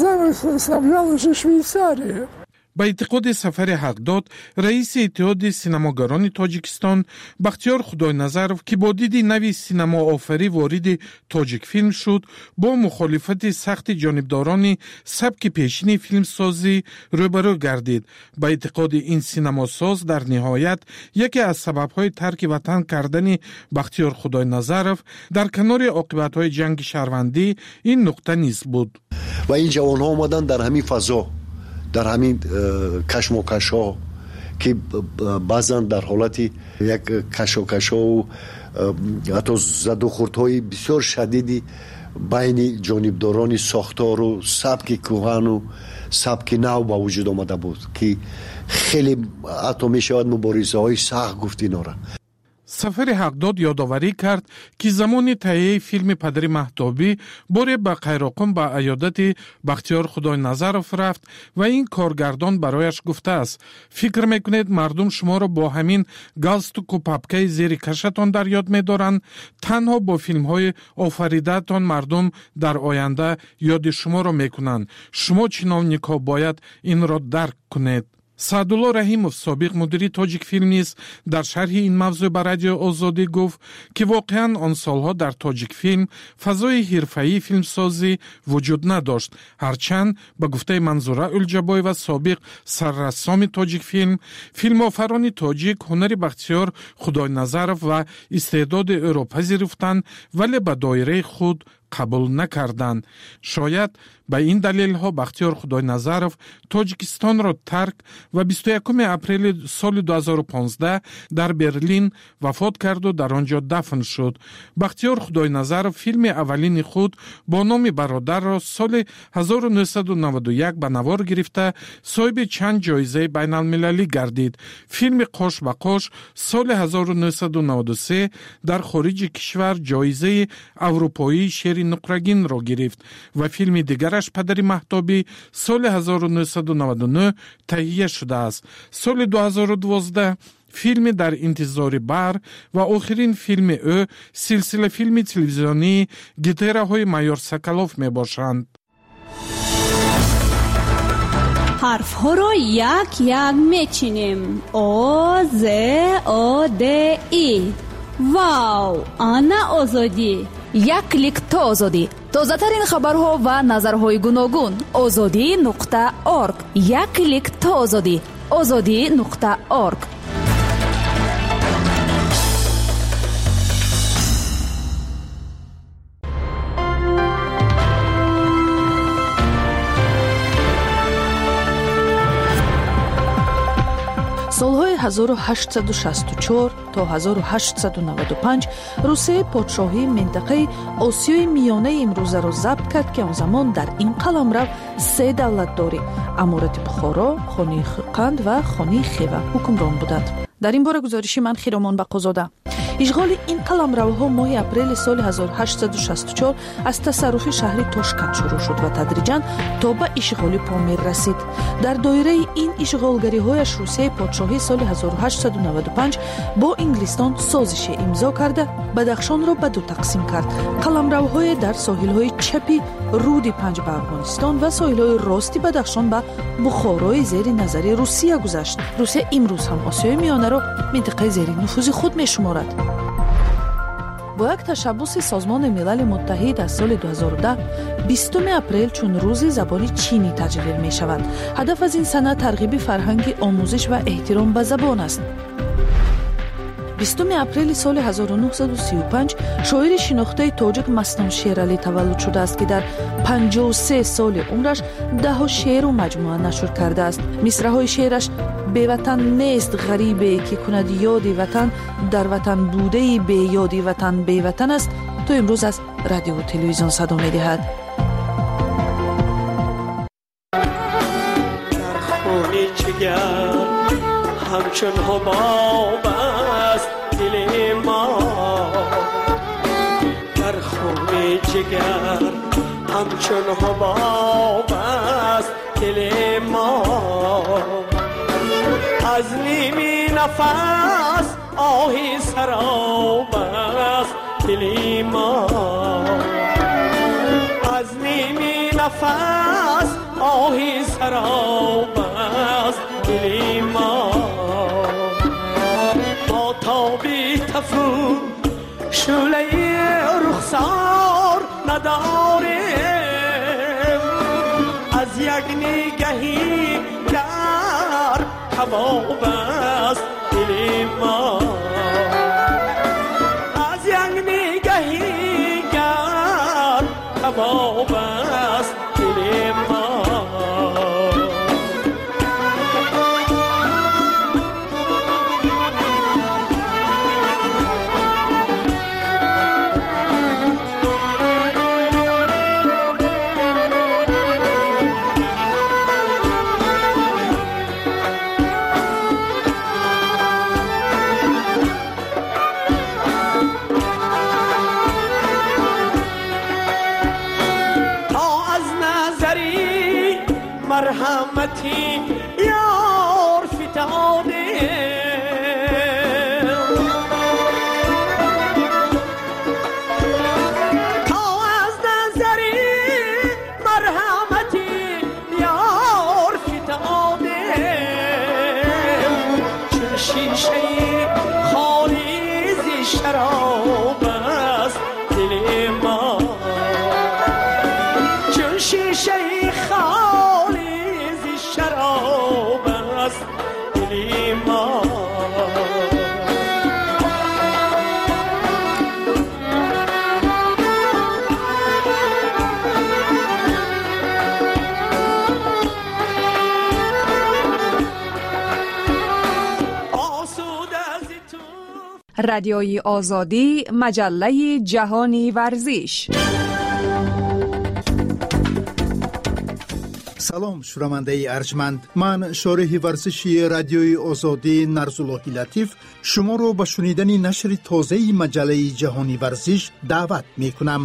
[SPEAKER 19] ба эътиқоди Сафари Ҳақдод, раиси Иттиҳоди синамогарони Тоҷикистон, Бахтиёр Худойназаров, ки бо диди нави синамоофарӣ вориди Тоҷикфилм шуд, бо мухолифати сахти ҷонибдорони сабки пешини филмсозӣ рӯбарӯ гардид. Ба эътиқоди ин синамосоз дар ниҳоят яке аз сабабҳои тарки ватан кардани Бахтиёр Худойназаров дар канори оқибатҳои ҷанги шаҳрвандӣ ин нуқта низ буд.
[SPEAKER 23] ва ин ҷавонҳо омадан дар ҳамин фазо, дар ҳамин кашмокашҳо, ки баъзан дар ҳолати як кашокашҳоу ҳатто задухурдҳои бисёр шадиди байни ҷонибдорони сохтору сабки кӯҳану сабки нав ба вуҷуд омада буд, ки хеле ҳатто мешавад муборизаҳои сахт гуфт инора.
[SPEAKER 19] Сафари Ҳақдод ёдоварӣ кард, ки замони таҳияи филми «Падари маҳтобӣ» боре ба Қайроқум ба аёдати Бахтиёр Худойназаров рафт ва ин коргардон барояш гуфтааст: фикр мекунед мардум шуморо бо ҳамин галстуку папкаи зери кашатон дар ёд медоранд? Танҳо бо филмҳои офаридаатон мардум дар оянда ёди шуморо мекунанд. Шумо чиновникҳо бояд инро дарк кунед. Саъдулло Раҳимов, собиқ мудири Тоҷикфилм, низ дар шарҳи ин мавзӯъ ба Радиои Озодӣ гуфт, ки воқеан он солҳо дар Тоҷикфилм фазои ҳирфаии филмсозӣ вуҷуд надошт. ҳарчанд ба гуфтаи Манзура Улҷабоева, собиқ саррассоми Тоҷикфилм, филмофарони тоҷик ҳунари Бахтиёр Худойназаров ва истеъдоди ӯро пазирифтанд, вале ба доираи худ қабул накарданд. шояд به این دلیل ها بختیار خداینظرов تاجیکستان را ترک و 21 اپریل سال 2015 در برلین وفات کرد و در آنجا دفن شد. بختیار خداینظرов فیلم اولین خود با نام برادر را سال 1991 به نوار گرفته صاحب چند جایزه بین المللی گردید. فیلم قوش به قوش سال 1993 در خارج کشور جایزه اروپایی شیر نقرگین را گرفت و فیلم دیگرش پدر مهتابی سال 1999 تهیه شده است. سال 2012 فیلم در انتظار بر و آخرین فیلم او سلسله فیلم تلویزیونی گیتاره های مایور سکلوف می باشند.
[SPEAKER 14] حرف ها را یک یک می چینیم. او ز او د ای. واو، آنا آزادی.
[SPEAKER 3] یک کلیک تا آزادی. تازه ترین خبرها و نظرهای گوناگون. azadi.org. یک کلیک تا آزادی. azadi.org.
[SPEAKER 4] солҳои 1864 то 1895 русияи подшоҳии минтақаи осиёи миёнаи имрӯзаро забт кард ки он замон дар ин қаламрав 3 давлатдорӣ амурати бухоро, хонаи қанд ва хонаи хива ҳукмрон буданд. дар ин бора гузориши ман хиромон бақозода. ишғоли ин қаламравҳо моҳи апрели соли 1864 аз тасарруфи шаҳри Тошкент шурӯъ шуд ва тадриҷан то ба ишғоли Помир расид. дар доираи ин ишғолгариҳояш Русияи подшоҳӣ соли 1895 бо Инглистон созише имзо карда Бадахшонро ба ду тақсим кард. қаламравҳое дар соҳилҳои чапи руди Панҷ ба Афғонистон ва соҳилҳои рости Бадахшон ба Бухорои зери назари Русия гузашт. Русия имрӯз ҳам Осиёи миёнаро минтақаи зери нуфузи худ мешуморад. бо як ташаббуси Созмони Милали Муттаҳид аз соли 2010 20 апрел чун рӯзи забони чинӣ таҷлил мешавад. ҳадаф аз ин сана тарғиби фарҳанги омӯзиш ва эҳтиром ба забон аст. 20 апрели соли 1935 шоири шинохтаи тоҷик Маснон Шералӣ таваллуд шудааст ки дар 53 соли умраш даҳо шеъру маҷмӯа нашр кардааст. мисраҳои шеъраш беватан нест ғарибе ки кунад ёди ватан, дар ватан будаи беёди ватан беватан аст, то имрӯз аз радио телевизион садо медиҳад.
[SPEAKER 5] дар хуни чигар ҳамчун ҳубоб аст дили мо, дар хуни чигар ҳамчун ҳубоб аст дили мо. از نیمی نفس آهی سراب است دلی ما، از نیمی نفس آهی سراب است دلی ما. ما تابی تفو شعله رخسار نداریم، از یک نگهی کباب است دلی ما. از یک نگهی گر کباب است دلی ما. مرحمتی یار فتاده تا از نظری مرحمتی یار فتاده چون شیشه خالی زی شراب است دل ما، چون شیشه خالی شراب است دلی
[SPEAKER 9] رادیوی آزادی، مجله جهانی ورزش.
[SPEAKER 10] سلام شنونده ارجمند، من شارح ورزشی رادیوی آزادی نرزاللهی لطیف شما رو به شنیدن نشر تازه مجله جهانی ورزش دعوت می کنم.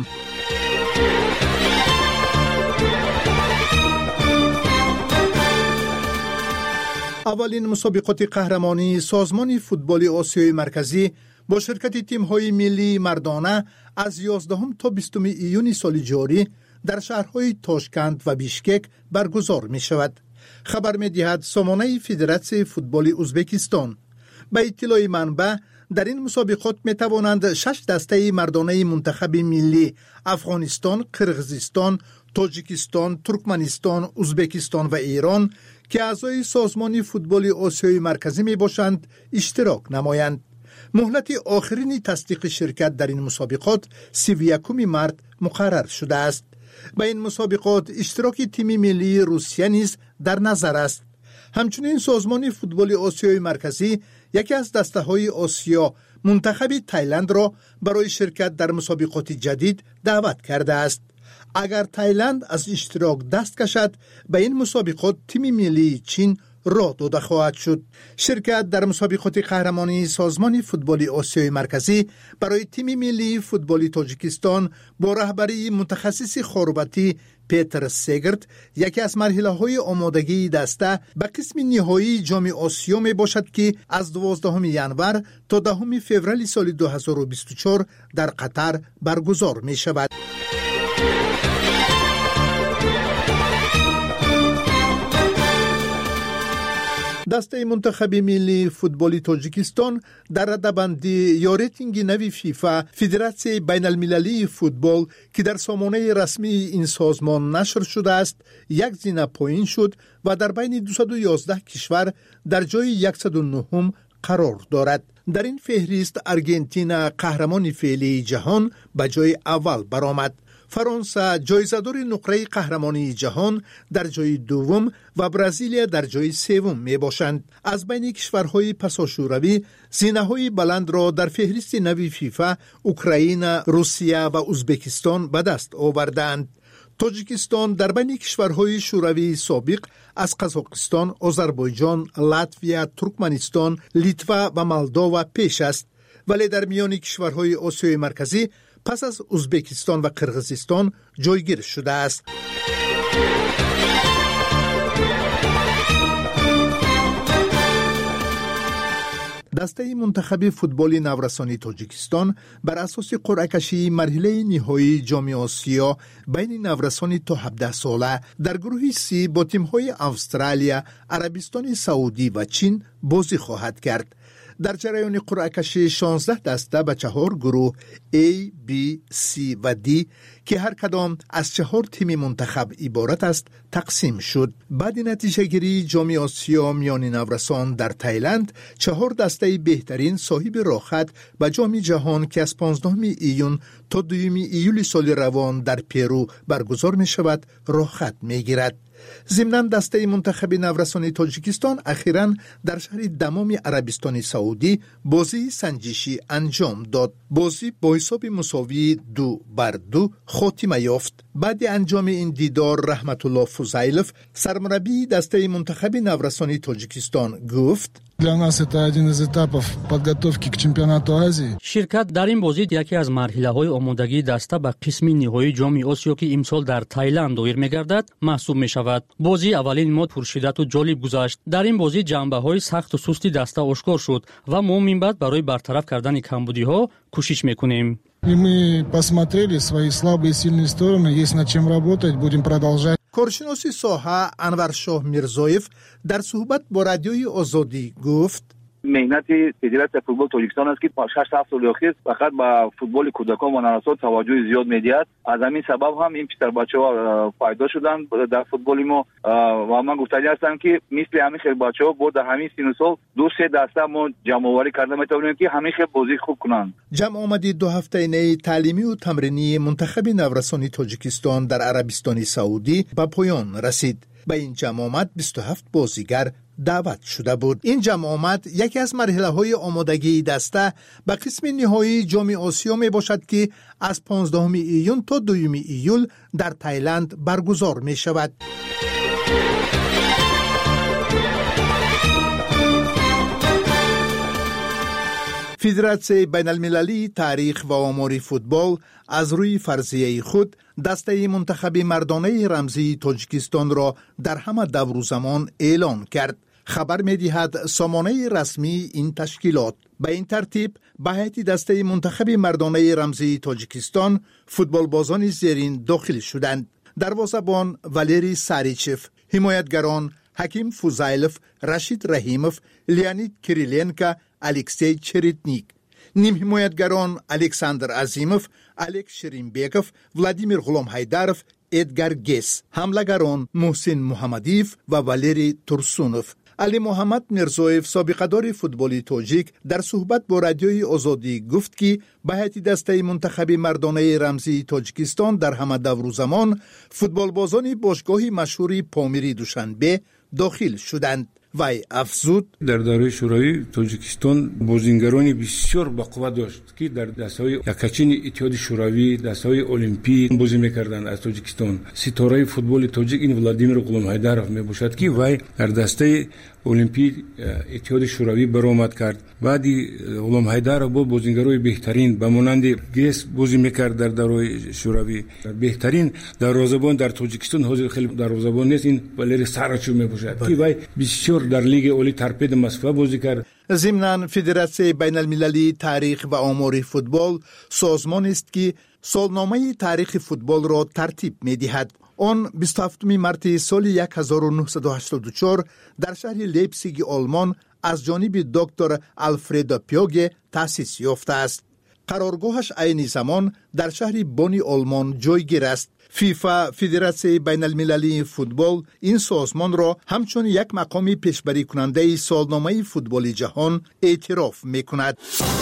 [SPEAKER 10] اولین مسابقات قهرمانی سازمان فوتبال آسیای مرکزی با شرکت تیم‌های ملی مردانه از 11 تا 20 ایون سال جاری در شهرهای تاشکند و بیشکک برگزار می شود. خبر می دهد سامانه فدراسیون فوتبال ازبکستان. به اطلاع منبع در این مسابقات می توانند 6 دسته مردانه منتخب ملی افغانستان، قرقیزستان، تاجیکستان، ترکمنستان، ازبکستان و ایران که اعضای سازمان فوتبال آسیای مرکزی می باشند اشتراک نمایند. مهلت آخرین تصدیق شرکت در این مسابقات 31 مارس مقرر شده است. به این مسابقات اشتراک تیم ملی روسیه نیز در نظر است. همچنین سازمان فوتبال آسیای مرکزی یکی از دسته‌های آسیا منتخب تایلند را برای شرکت در مسابقات جدید دعوت کرده است. اگر تایلند از اشتراک دست کشد، به این مسابقات تیم ملی چین راه داده خواهد شد. شرکت در مسابقات قهرمانی سازمان فوتبال آسیای مرکزی برای تیم ملی فوتبال تاجیکستان با رهبری متخصص خاربتی پیتر سیگرت یکی از مرحله‌های آمادگی دسته به قسم نهایی جام آسیا می باشد که از 12 ژانویه تا 10 فوریه سال 2024 در قطر برگزار می شود. دسته منتخب ملی فوتبال تاجیکستان در رده‌بندی یا ریتینگ نوی فیفا فدراسیون بین المللی فوتبال که در سامانه رسمی این سازمان نشر شده است یک زینه پایین شد و در بین 211 کشور در جای 109 قرار دارد. در این فهرست آرژانتین قهرمان فعلی جهان به جای اول برآمد. فرانسه جایزه‌دار نقره قهرمانی جهان در جای دوم و برزیل در جای سوم می باشند. از بین کشورهای پساشوروی زینه‌های بلند را در فهرست نوی فیفا اوکراین، روسیه و ازبکستان به دست آوردند. تاجیکستان در بین کشورهای شوروی سابق از قزاقستان، آذربایجان، لاتویا، ترکمنستان، لیتوا و مولداوا پیش است، ولی در میان کشورهای آسیای مرکزی پس از ازبکستان و قرقیزستان جایگیر شده است. دسته منتخب فوتبال نورسانی تاجیکستان بر اساس قرعه کشی مرحله نهایی جام آسیا بین نورسان تا 17 ساله در گروه سی با تیم‌های استرالیا، عربستان سعودی و چین بازی خواهد کرد. در جریان قرعه کشی 16 دسته به 4 گروه A, B, C و D که هر کدام از 4 تیم منتخب عبارت است تقسیم شد. بعد نتیجه گیری جام آسیا میان نورسان در تایلند 4 دسته بهترین صاحب راحت به جام جهان که از 15 ایون تا 2 ایول سال روان در پرو برگزار می شود راحت می گیرد. ضمناً دسته منتخب نورسان تاجیکستان اخیراً در شهر دمام عربستان سعودی بازی سنجشی انجام داد. بازی با حساب مساوی 2-2 خاتمه یافت. بعد انجام این دیدار رحمت الله فوزایلوف سرمربی دسته منتخب نورسان تاجیکستان گفت:
[SPEAKER 12] Для нас это один из этапов подготовки к чемпионату Азии.
[SPEAKER 24] شرکت در این بازی یکی از مرحله‌های آمادگی دسته به قسم نهایی جام آسیا که امسال در تایلند دایر می‌گردد محسوب می‌شود. بازی اولین مود پرشدت و جالب گذشت. در این بازی جنبه‌های سخت و سستی دسته آشکار شد و ما من بعد برای برطرف کردن کمبودی‌ها کوشش می‌کنیم.
[SPEAKER 12] И мы посмотрели свои слабые и сильные стороны, есть над чем работать, будем продолжать.
[SPEAKER 10] کارشناس ساحه انور شاه میرزایف در صحبت با رادیوی آزادی گفت:
[SPEAKER 25] مهنت فدراسیون فوتبال تاجیکستان است که 6-7 سال اخیر فقط با فوتبال کودکان و نوسان توجه زیاد میدهد. از همین سبب هم این پسر بچه‌ها فایده شدن در فوتبال ما و من گفتنی هستم که مثل همین خیلی بچه‌ها با در همین سن و سال 2-3 دسته ما جمع آوری کرده میتونیم که همین خیلی بازی خوب کنند.
[SPEAKER 10] جمع آمدی 2 هفته تعلیمی و تمرینی منتخب نورسان تاجیکستان در عربستان سعودی به پایان رسید. به این جمع آمد 27 بازیگر دعوت شده بود. این جمع آمد یکی از مرحله‌های آمادگی دسته به قسم نهایی جام آسیا می باشد که از 15 ایون تا 2 ایول در تایلند برگزار می شود. فدراسیون بین المللی تاریخ و آمار فوتبال از روی فرضیه خود دسته منتخب مردانه رمزی تاجیکستان را در همه دور و زمان اعلان کرد. خبر می دهد سامانه رسمی این تشکیلات. به این ترتیب به هیئت دسته منتخب مردانه رمزی تاجیکستان فوتبال بازان زیرین داخل شدند: دروازه‌بان والری ساریچف، حمایتگران حکیم فوزایلوف، رشید رحیموف، لیانید کریلینکا، الکسی چریتنیک، نیم حمایتگران الکساندر عظیموف، الکس شرینبیکوف، ولادیمیر غلام هایداروف، ادگار گیس، حمله‌گران محسن محمدیف و والری ترسونوف. علی محمد میرزویف، سابقه‌دار فوتبال تاجیک، در صحبت با رادیوی آزادی گفت که به هیئت دسته منتخب مردانه رمزی تاجیکستان در همه دور و زمان فوتبال بازان باشگاه مشهور پامیری دوشنبه داخل شدند. وی افزود:
[SPEAKER 1] در دوره شوروی تاجیکستان بازیگرانی بسیار باقوت داشت که در دسته‌های یکچین اتحاد شوروی، دسته‌های المپیک بازی می‌کردند. از تاجیکستان ستاره فوتبال تاجیک این ولادیمیر غلام هایداروف میباشد که وی در دسته المپیک اتحاد شوروی برآمد کرد. بعدی غلام هایداروف با بازیگرای بهترین به مانند گیس بازی می‌کرد در دوره شوروی. بهترین دروازه‌بان در تاجیکستان حاضر خیلی دروازه‌بان نیست، این والری ساراچوف میباشد که وی بسیار در لیگ اولی ترپید مسکو بازی کرد.
[SPEAKER 10] ضمناً فدراسیون بین المللی تاریخ و آمار فوتبال سازمان است که سالنامه تاریخ فوتبال را ترتیب می‌دهد. آن 27 مارس سال 1984 در شهر لیپزیگ آلمان از جانب دکتر آلفرد پیوگه تأسیس یافته است. قرارگاهش عین زمان در شهر بونی آلمان جایگیر است. فیفا، فدراسیون بین المللی فوتبال، این سازمان را همچون یک مقام پیشبری کننده سالنامه فوتبال جهان اعتراف می‌کند.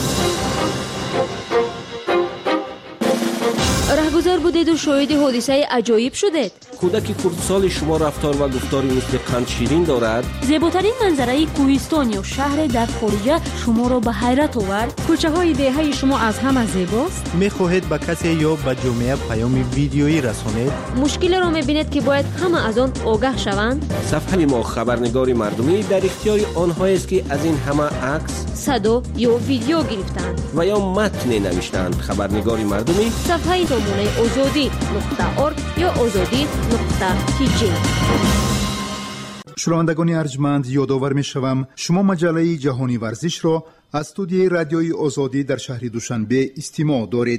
[SPEAKER 13] رهگذر بودید و شاهد حادثه عجایب شدید.
[SPEAKER 15] کودک کردسال شما رفتار و گفتاری مثل قند شیرین دارد.
[SPEAKER 13] زیباترین منظره کوهستان یا شهر در خارجه شما را به حیرت آورد.
[SPEAKER 16] کوچه های دهه شما از همه زیباست.
[SPEAKER 18] میخواهید به کسی یا به جامعه پیام ویدیویی رسانید؟
[SPEAKER 13] مشکل را میبینید که باید همه از آن آگاه شوند.
[SPEAKER 15] صفحه ما خبرنگار مردمی در اختیار آنها است که از این همه عکس،
[SPEAKER 13] صدا یا ویدیو گرفتند
[SPEAKER 15] و یا متن نوشتند. خبرنگار مردمی
[SPEAKER 13] صفحه نمونه azadi.org یا azadi.tg.
[SPEAKER 10] شنوندگان ارجمند، یادآور می‌شوم شما مجله جهانی ورزش را از استودیوی رادیوی آزادی در شهر دوشنبه استماع دارید.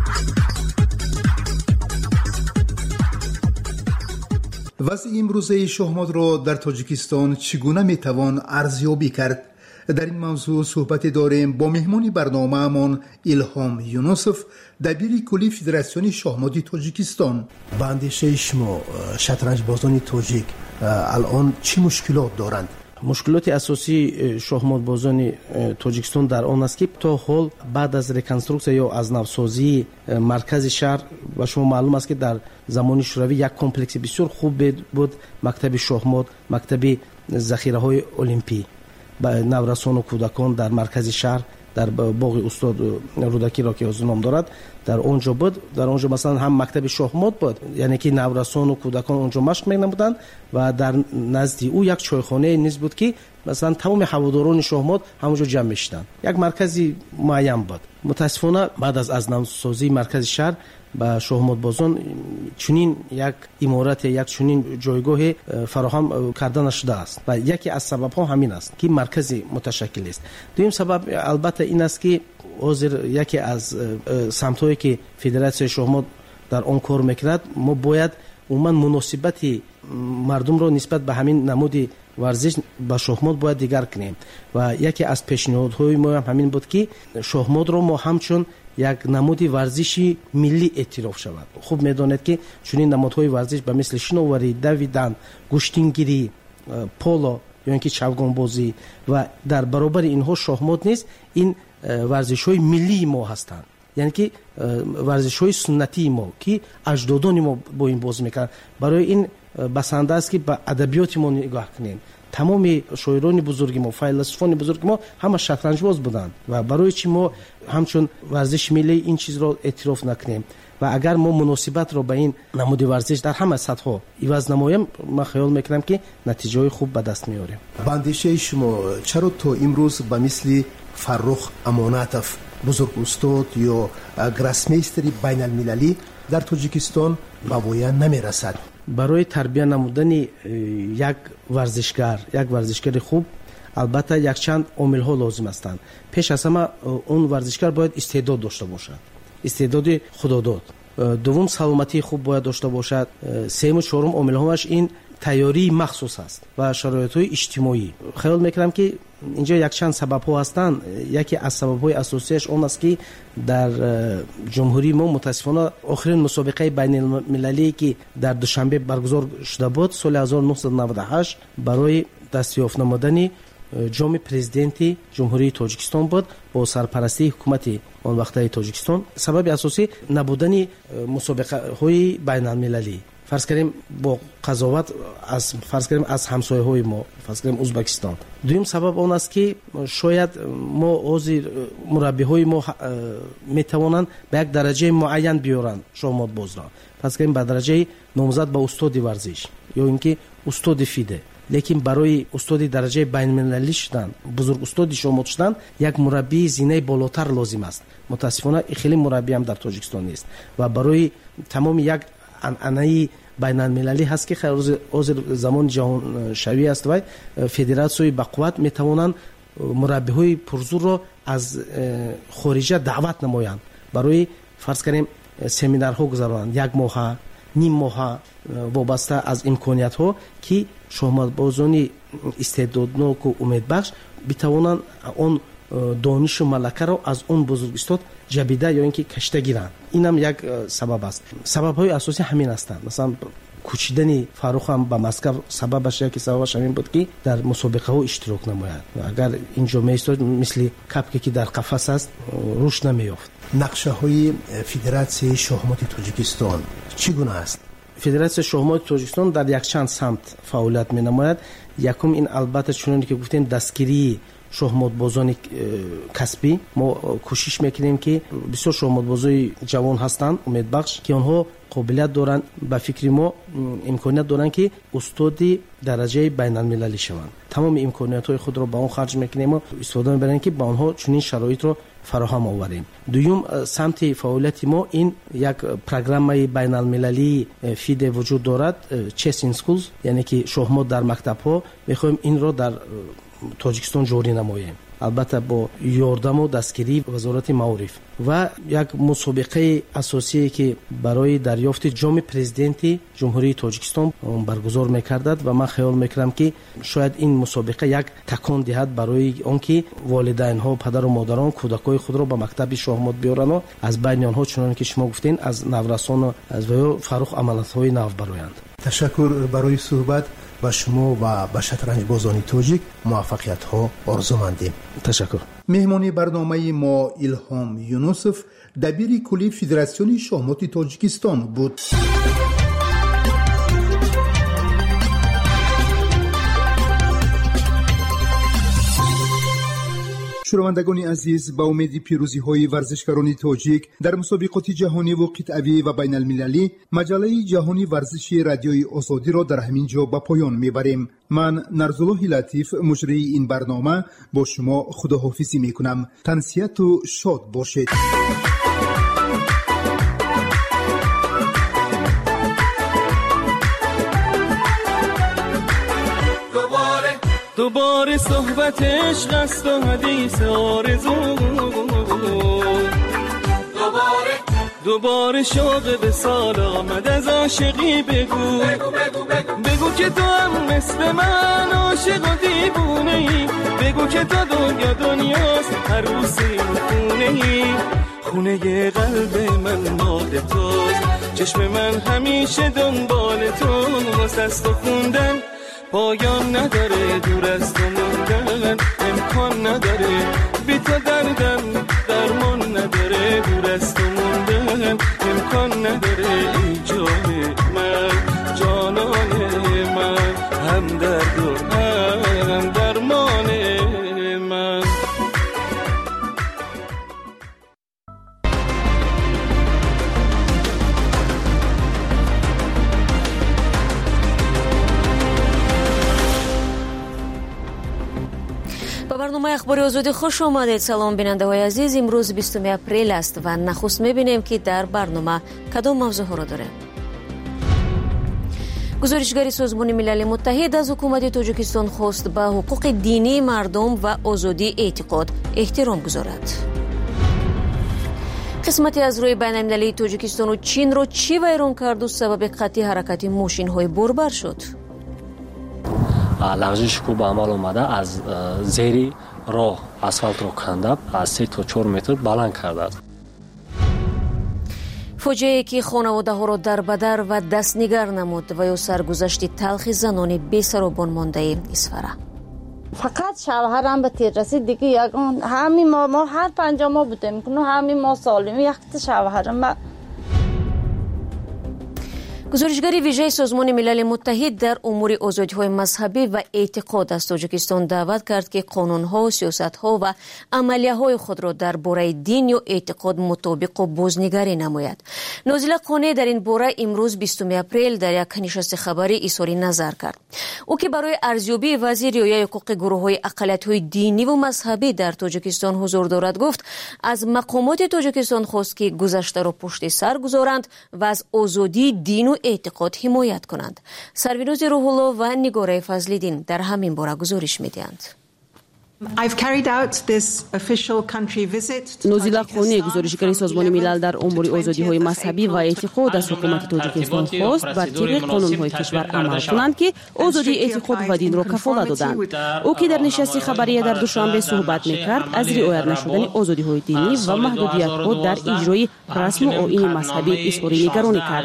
[SPEAKER 10] وضع امروزه شهمات را در تاجیکستان چگونه میتوان ارزیابی کرد؟ در این موضوع صحبت داریم با مهمان برنامه‌مان الهام یونوسف، دبیر کلی فدراسیون شاهمات تاجیکستان.
[SPEAKER 26] با اندیشه شما شطرنج بازان تاجیک الان چه مشکلات دارند؟
[SPEAKER 27] مشکلات اساسی شاهمات بازان تاجیکستان در آن است که تا حال بعد از ریکنستروکسیون یا از نوسازی مرکز شهر و شما معلوم است که در زمان شوروی یک کمپلکس بسیار خوب بود، مکتب شاهمات، مکتب ذخیره های المپی با نورسان و کودکان در مرکز شهر در باغ استاد رودکی را که از نام دارد در اونجا بود. در اونجا مثلا هم مکتب شاهمات بود، یعنی که نورسان و کودکان اونجا مشق می‌نمودند و در نزد او یک چایخانه نیز بود که مثلا تمام هواداران شاهمات همونجا جمع می‌شدند. یک مرکزی معین بود. متاسفانه بعد از نوسازی مرکز شهر با شاهمات بازان چنین یک عمارت، یک چنین جایگاه فراهم کرده نشده است و یکی از سبب‌ها همین است که مرکز متشکل است. دوم سبب البته این است که حاضر یکی از سمت‌هایی که فدراسیون شاهمات در آن کار می‌کند، ما باید عموما مناسبت مردم را نسبت به همین نمود ورزش با شاهمات باید دیگر کنیم و یکی از پیشنهادهای ما هم همین بود که شاهمات را ما همچون یک نمود ورزشی ملی اعتراف شود. خوب میدانید که چنین نمادهای ورزش به مثل شناوری، دویدن، گشتینگیری، پولو یا اینکه چوگان بازی و در برابر اینها شاهمات نیست، این ورزش‌های ملی ما هستند، یعنی که ورزش‌های سنتی ما که اجدادان ما با این بازی می‌کردند. برای این بسنده است که به ادبیات ما نگاه کنیم. تمام شاعران بزرگ ما، فیلسوفان بزرگ ما همه شطرنج باز بودند و برای چی ما همچون ورزش ملی این چیز را اعتراف نکنیم و اگر ما مناسبت را به این نمود ورزش در همه سطح ها عوض نماییم، من خیال میکنم که نتیجه خوب به دست میاریم.
[SPEAKER 26] باندیشه شما چرا تا امروز به مثل فرخ اماناتوف بزرگ استاد یا گراسمیستری بین المللی در تاجیکستان به وای نمیرسد؟
[SPEAKER 27] برای تربیت نمودن یک ورزشگر خوب البته یک چند عامل ها لازم هستند. پیش از همه اون ورزشگر باید استعداد داشته باشد، استعداد خداداد. دوم سلامتی خوب باید داشته باشد. سوم و چهارم عامل هاش این تیاری مخصوص است و شرایط های اجتماعی. خیال میکنم که اینجا یک چند سبب ها هستند. یکی از سبب های اساسیش اون است که در جمهوری ما متاسفانه آخرین مسابقه بین المللی که در دوشنبه برگزار شده بود سال 1998 برای دستیافت نمودن جام پرزیدنتی جمهوری تاجیکستان بود با سرپرستی حکومت آن وقته تاجیکستان. سبب اساسی نبودن مسابقه های بین المللی، فرض کنیم با قضاوت از همسایه های ما، فرض کنیم ازبکستان. دویم سبب آن است که شاید ما حاضر مربی های ما میتوانند به یک درجه معین بیارند شاهمات باز را، فرض کنیم به درجه نامزد به استاد ورزش یا اینکه استاد فیده، لیکن برای استاد درجه بین المللی شدن، بزرگ استاد شاهمات شدن، یک مربی زینه بالاتر لازم است. متاسفانه خیلی مربی هم در تاجیکستان نیست و برای تمام یک انعنه بین المللی هست که حاضر زمان جهان شوی است و فدراسیون با قوت میتوانند مربی های پرزور را از خارجه دعوت نمایند برای فرض کنیم سمینارها گذارند، یک ماه نیم ماه وابسته از امکانیت ها که شاهمات بازانی استعدادناک و امیدبخش بتوانند اون دانش و ملکه را از اون بزرگ استاد جبیده یا اینکه کشته گیرند. این هم یک سبب است. سبب های اساسی همین هستند. مثلا کوچیدن فاروق هم به مسکو سببش یکی سببش همین بود که در مسابقه ها اشتراک نماید و اگر اینجا میستاد مثل کپکی که در قفس است رشد نمیافت.
[SPEAKER 26] نقشه های فدراسیون شاهمات تاجیکستان چگونه است؟
[SPEAKER 27] فدراسیون شاهمات تاجیکستان در یک چند سمت فعالیت می نماید. یکم این البته چونانی که گفتیم دستگیری شاهمات بازان کسبی. ما کوشش میکنیم که بسیار شاهمات بازای جوان هستند امیدبخش که آنها قابلیت دارند، به فکر ما امکانیت دارند که استاد درجه بین المللی شوند. تمام امکانیت های خود را با اون خرج میکنیم و استفاده میبریم که با آنها چنین شرایط را فراهم آوریم. دوم سمت فعالیت ما این یک پروگرام بین المللی فید وجود دارد، چس این سکولز، یعنی که شاهمات در مکتب ها میخوایم این را در تاجیکستان جاری نماییم، البته با یاردم و دستگیری وزارت معارف. و یک مسابقه اساسی که برای دریافت جام پرزیدنتی جمهوری تاجیکستان برگزار می‌کردد و من خیال می‌کنم که شاید این مسابقه یک تکان دهد برای آنکه والدین ها، پدر و مادران کودکای خود را به مکتب شاهمات بیارند و از بین آنها چنان که شما گفتین از نورسان و از فروغ امانت‌های نو برآیند.
[SPEAKER 26] تشکر برای صحبت با شما و به شطرنج بازان تاجیک موفقیت ها آرزومندیم.
[SPEAKER 27] تشکر.
[SPEAKER 10] مهمانی برنامه ما ایلهام یونوسف دبیر کلی فدراسیون شاهمات تاجیکستان بود. شنوندگان عزیز، با امید پیروزی های ورزشکاران تاجیک در مسابقات جهانی و قطعی و بین المللی، مجله جهانی ورزشی رادیوی آزادی را در همین جا به پایان میبریم. من نرزالله لطیف مجری این برنامه با شما خداحافظی میکنم. تنسیت و شاد باشید.
[SPEAKER 5] دوباره صحبت عشق است و حدیث آرزو، دوباره شوق به سال آمد از عاشقی. بگو بگو که تو هم مثل من عاشق و دیوونه ای. بگو که تا دنیاست عروس این خونه ای. خونه قلب من مال توست، چشم من همیشه دنبال تو. واسه تو خوندن پایان نداره، دور از تو موندن امکان نداره. بی تو دردم درمان نداره، دور از تو موندن امکان نداره. ای جان من جانانه
[SPEAKER 2] برنامه اخباری آزادی خوش آمدید. سلام بیننده های عزیز، امروز 20 اپریل است و نخست میبینیم که در برنامه کدام موضوع ها را داریم. گزارشگری سازمان ملل متحد از حکومت تاجیکستان خواست به حقوق دینی مردم و آزادی اعتقاد احترام گذارد. قسمتی از روی بین المللی تاجیکستان و چین را چی ویران کرد و سبب قطعی حرکت ماشین های بربر شد؟
[SPEAKER 8] لغزش که به عمل آمده از زیر راه اسفالت را کنده از 3 تا 4 متر بلند کرده است.
[SPEAKER 2] فاجعه‌ای که خانواده ها را در بدر و دستنگر نمود و یا سرگذشت تلخ زنان بی سر و بن مانده اسفره.
[SPEAKER 11] فقط شوهرم به تیر رسید دیگه یگان همین ما هر 5 ماه بودیم کنو همین ما سالمی وقت شوهرم.
[SPEAKER 2] گزارشگر ویژه سازمان ملل متحد در امور آزادی‌های مذهبی و اعتقاد از تاجیکستان دعوت کرد که قانون‌ها، سیاست‌ها و عملیه‌های خود را درباره دین یا اعتقاد مطابق و بازنگری نماید. نازل قانع در این باره امروز 20 اپریل در یک نشست خبری اظهار نظر کرد. او که برای ارزیابی وضع رعایت حقوق گروه‌های اقلیت‌های دینی و مذهبی در تاجیکستان حضور دارد گفت از مقامات تاجیکستان خواست که گذشته را پشت سر گذارند و از آزادی دین و اعتقاد حمایت کنند. سربینوز روح‌الله و نگاره فضل‌الدین در همین باره گزارش می‌دهند.
[SPEAKER 17] نوزیلا خونی گزارشگر سازمان ملل در امور آزادی‌های مذهبی و اعتقاد از حکومت تاجیکستان خواست بر طبق قانون‌های کشور عمل کنند که آزادی اعتقاد و دین را کفالت دادند. او که در نشست خبری در دوشنبه صحبت می‌کرد از رعایت نشدن آزادی‌های دینی و محدودیت‌ها در اجرای رسم و آیین مذهبی اظهار نگرانی کرد.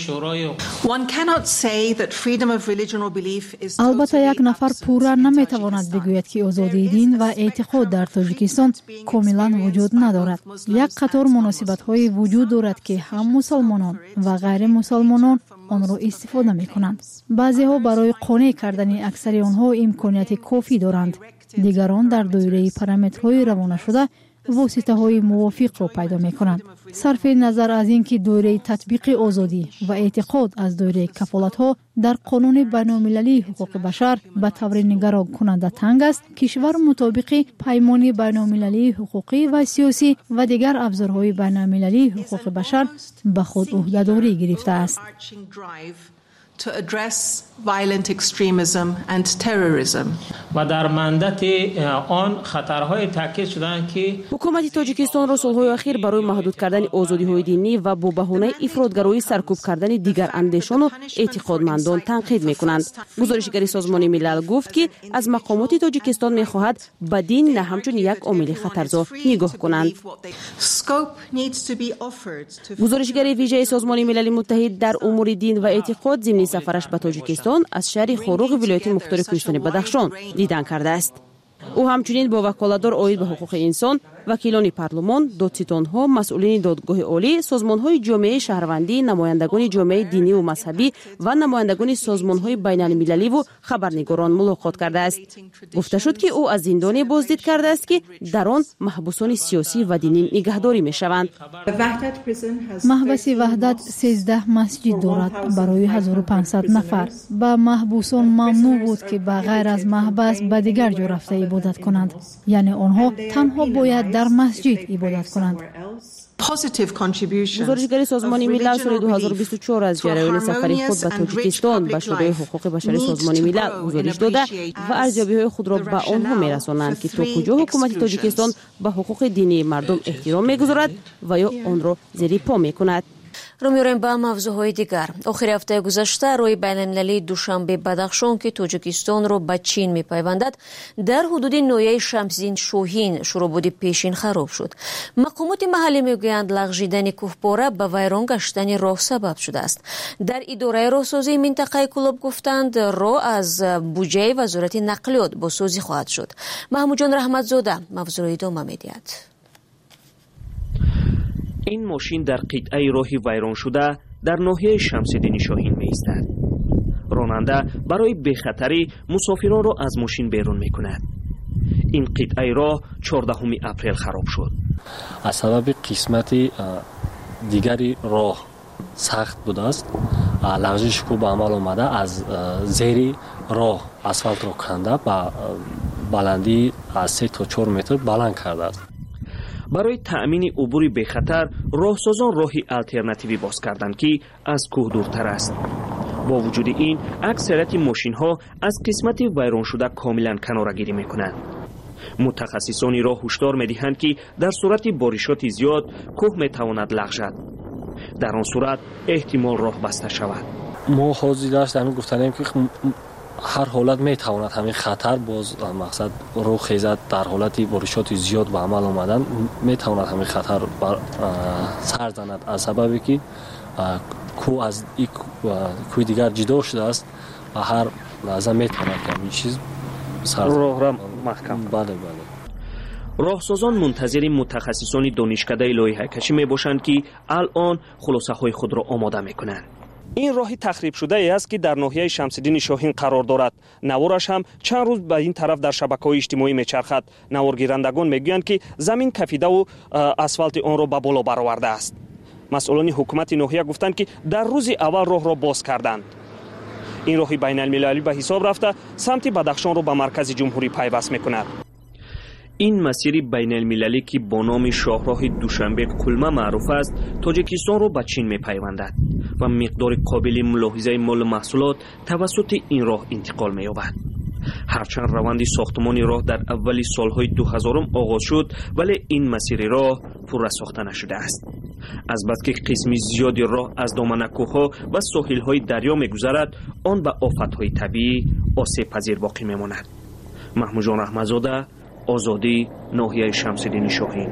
[SPEAKER 20] البته یک نفر پورا نمی‌تواند بگوید که آزادی دین و اعتقاد در تاجیکستان کاملا وجود ندارد. یک قطار مناسبت‌های وجود دارد که هم مسلمانان و غیر مسلمانان آن را استفاده می‌کنند. بعضی‌ها برای قانع کردن اکثر آنها امکانیت کافی دارند. دیگران در دایره پارامترهای روانه شده واسطه‌های موافق را پیدا می‌کنند. صرف نظر از اینکه دایره تطبیق آزادی و اعتقاد از دایره کفالت‌ها در قانون بین‌المللی حقوق بشر به طور نگران کننده تنگ است، کشور مطابق پیمان بین‌المللی حقوقی و سیاسی و دیگر ابزارهای بین‌المللی حقوق بشر به خود عهده‌داری گرفته است.
[SPEAKER 21] to address violent extremism and terrorism.
[SPEAKER 22] و در مندت آن خطرهای تاکید شدند که
[SPEAKER 17] حکومت تاجیکستان را سالهای اخیر برای محدود کردن آزادی‌های دینی و با بهانه افراطگرایی سرکوب کردن دیگر اندیشان و اعتقادمندان تنقید می‌کنند. گزارشگر سازمان ملل گفت که از مقامات تاجیکستان می‌خواهد به دین نه همچون یک عامل خطرزا نگاه کنند. گزارشگر ویژه سازمان ملل متحد در امور دین و اعتقاد ضمن سفرش به تاجیکستان از شهر خوروغ ولایت مختار کوهستان بدخشان دیدن کرده است. او همچنین با وکالتدار عاید به حقوق انسان، وکیلان پارلمان، دادستان‌ها، مسئولین دادگاه عالی، سازمان‌های جامعه شهروندی، نمایندگان جامعه دینی و مذهبی و نمایندگان سازمان‌های بین‌المللی و خبرنگاران ملاقات کرده است. گفته شد که او از زندانی بازدید کرده است که در آن محبوسان سیاسی و دینی نگهداری می‌شوند.
[SPEAKER 20] محبس وحدت 13 مسجد دارد برای 1500 نفر. به محبوسان ممنوع بود که به غیر از محبس به دیگر جا رفته عبادت کنند، یعنی آنها تنها باید در مسجد عبادت کنند.
[SPEAKER 17] گزارشگر سازمان ملل سال 2024 از جریان سفر خود به تاجیکستان به شورای حقوق بشر سازمان ملل گزارش داده و ارزیابی‌های خود را به آنها می‌رسانند که تا کجا حکومت تاجیکستان به حقوق دینی مردم احترام می‌گذارد و یا آن را زیر پا می‌کند.
[SPEAKER 2] رو می‌ریم به موضوعهای دیگر. آخر هفته گذشته روی بین‌المللی دوشنبه بدخشان که تاجیکستان را به چین می‌پیوندد در حدود ناحیه شمس‌الدین شاهین شوراباد پیشین خراب شد. مقامات محلی میگویند لغزیدن کوهپاره به ویران گشتن راه سبب شده است. در اداره راهسازی منطقه کلاب گفتند راه از بودجه وزارت نقلیات بازسازی خواهد شد. محمود جان رحمتزاده موضوع ادامه می‌دهد.
[SPEAKER 28] این ماشین در قطعه راهی ویران شده در ناحیه شمس‌الدین شاهین می‌ایستد. راننده برای بخطری مسافران را از ماشین بیرون می‌کند. این قطعه راه 14 اپریل خراب شد.
[SPEAKER 8] از سبب قسمت دیگری راه سخت بوده است. لغزش که به عمل آمده از زیر راه اسفالت را کنده به баландӣ аз 3 تا 4 метр баланд кардааст.
[SPEAKER 28] барои таъмини убури бехатар роҳсозон роҳи алтернативӣ боз карданд ки аз кӯҳ дуртар аст. бо вуҷуди ин аксарияти мошинҳо аз қисмати вайроншуда комилан канорагирӣ мекунанд. мутахассисони роҳ ҳушдор медиҳанд ки дар сурати боришоти зиёд кӯҳ метавонад лағжад. дар он сурат эҳтимол роҳ баста шавад.
[SPEAKER 8] мо ҳозир даст ҳамин гуфтанем ки ҳар ҳолат метавонад ҳамин хатар боз мақсад рӯ хезад. дар ҳолати боришоти зиёд ба амал омадан метавонад ҳамин хатар сар занад аз сабабе ки кӯ аз кӯи дигар ҷудо шудааст ва ҳар лаҳза метавонад ҳамин чиз
[SPEAKER 28] роҳра маҳкам.
[SPEAKER 8] бале бале.
[SPEAKER 28] роҳсозон мунтазири мутахассисони донишкадаи лоиҳакашӣ мебошанд ки алон хулосаҳои худро омода мекунанд. ин роҳи тахрибшудае аст ки дар ноҳияи Шамсиддини Шоҳин қарор дорад. навораш ҳам чанд рӯз ба ин тараф дар шабакаҳои иҷтимоӣ мечархад. наворгирандагон мегӯянд ки замин кафидаву асфалти онро ба боло баровардааст. масъулони ҳукумати ноҳия гуфтанд ки дар рӯзи аввал роҳро боз карданд. ин роҳи байналмилалӣ ба ҳисоб рафта самти Бадахшонро ба маркази ҷумҳурӣ пайваст мекунад. ин масири байналмилалӣ ки бо номи шоҳроҳи Душанбе Кулма маъруф аст, Тоҷикистонро ба Чин мепайвандад ва миқдори қобили мулоҳизаи молу маҳсулот тавассути ин роҳ интиқол меёбад. ҳарчанд раванди сохтмони роҳ дар аввали солҳои 2000 оғоз шуд, вале ин масири роҳ пурра сохта нашудааст. азбаски қисми зиёди роҳ аз доманакӯҳҳо ва соҳилҳои дарё мегузарад, он ба офатҳои табиӣ осебпазир боқӣ мемонад. маҳмуҷон раҳматзода, озодӣ, ноҳияи Шамсиддини Шоҳин.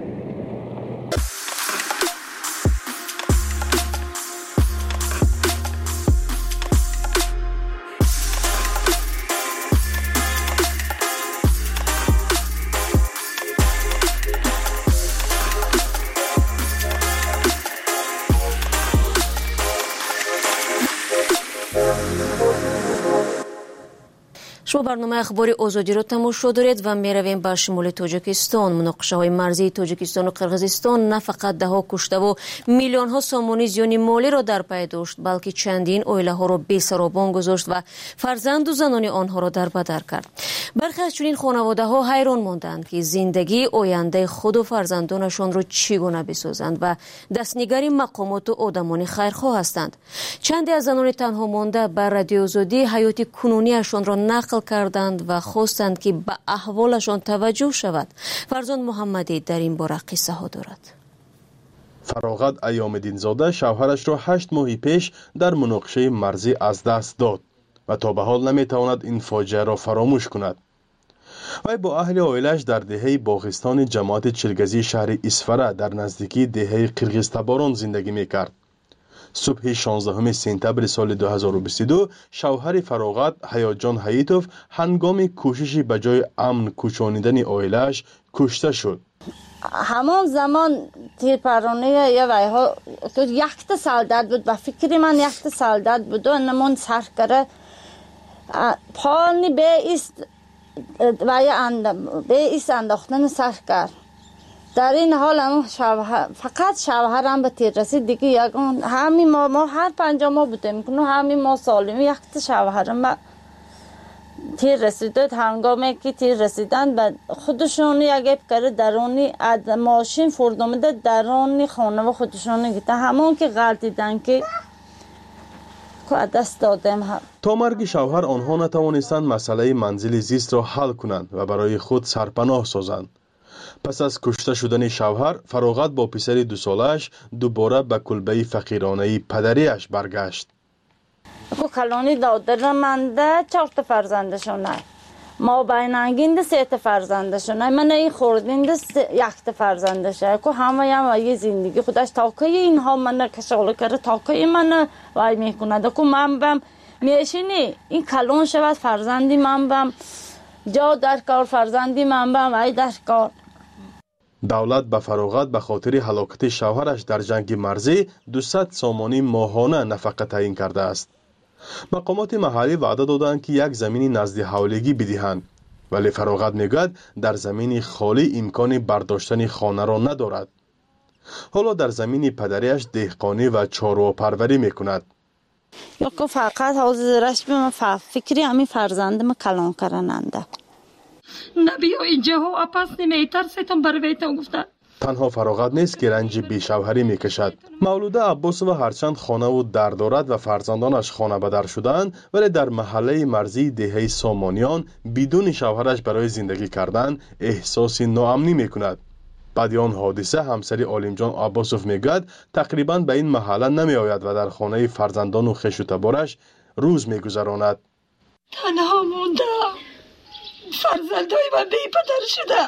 [SPEAKER 2] шумо барномаи ахбори озодиро тамошо доред ва меравем ба шимоли Тоҷикистон. муноқишаҳои марзии Тоҷикистону Қирғизистон на фақат даҳо куштаву миллионҳо сомонӣ зиёни молиро дар пай дошт, балки чандин оилаҳоро бесаробон гузошт ва фарзанду занони онҳоро дарбадар кард. бархе аз чунин хонаводаҳо ҳайрон монданд ки зиндагии ояндаи худу фарзандонашонро чӣ гуна бисозанд ва дастнигари мақомоту одамони хайрхоҳ ҳастанд. чанде аз занони танҳо монда ба радиоозодӣ ҳаёти кунуниашонро нақл карданд ва хостанд ки ба аҳволашон таваҷҷӯҳ шавад. фарзон муҳаммадӣ дар ин бора қиссаҳо дорад.
[SPEAKER 3] фароғат айёмиддинзода шавҳарашро 8 моҳи пеш дар муноқишаи марзӣ аз даст дод ва то ба ҳол наметавонад ин фоҷиаро фаромӯш кунад. вай бо аҳли оилааш дар деҳаи боғистони ҷамоати чилгазии шаҳри Исфара дар наздикии деҳаи Қирғизтаборон зиндагӣ мекард. субҳи 16 сентябри соли 2022 шавҳари Фароғат Ҳаётҷон Ҳаитов ҳангоми кӯшиши ба ҷои амн кӯчонидани оилааш кушта шуд.
[SPEAKER 11] ҳамон замон тирпаронии вайҳо якта солдат буд, ба фикри ман якта солдат буду, намон саркара полни беист андохтани саркар. дар ин ҳол фақат шавҳарам ба тир расид, диги ягон ҳами мо ҳар 5 моҳ будем куну ҳами мо солим якта шавҳарам ба тир расидод. ҳангоме ки тир расидан ба худшон ягеп кара дарони мошин фурдомида дарони хонава худшон гита ҳамон ки ғалтидан ки даст додем.
[SPEAKER 3] то марги шавҳар онҳо натавонистанд масъалаи манзили зистро ҳал кунанд ва барои худ сарпаноҳ созанд. пас аз кушта шудани шавҳар, Фароғат бо писари 2 солааш дубора ба кулбаи фақиронаи падариаш баргашт.
[SPEAKER 11] калони додараманда 4 фарзандашонай. мо байнангинда 3 фарзандашонай. мана ин хурдинда 1 фарзандашай. ку ҳамаям ва зиндагӣ худаш токаи инҳо мана кашола кара токаи мана вай мекунад. ку ман бам мешини ин калон шавад фарзанди ман бам ҷо дар кор, фарзанди ман бам вай дар кор.
[SPEAKER 3] давлат ба Фароғат ба хотири ҳалокати шавҳараш дар ҷанги марзӣ 200 сомонӣ моҳона нафақа таъин кардааст. мақомоти маҳаллӣ ваъда доданд ки як замини назди ҳавлигӣ бидиҳанд, вале Фароғат мегӯяд дар замини холӣ имкони бардоштани хонаро надорад. ҳоло дар замини падариаш деҳқонӣ ва чорвопарварӣ мекунад.
[SPEAKER 11] фақат ҳозираш фикри ҳамин фарзандим калон карананда.
[SPEAKER 4] نبیا اینجا و اپس نمیترسیتم برویتم گفتن.
[SPEAKER 3] تنها فراغت نیست که رنج بیشوهری میکشد. مولوده عباسова هرچند خانه و در دارد و فرزندانش خانه بدر شدند، ولی در محله مرزی دهه سامانیان بدون شوهرش برای زندگی کردن احساس ناامنی میکند. بعد آن حادثه همسری عالمجان عباسov میگوید تقریبا به این محله نمی آید و در خانه فرزندان و خویش و تبارش روز میگذراند.
[SPEAKER 4] تنها موندم، فرزندای من بی پدر شده،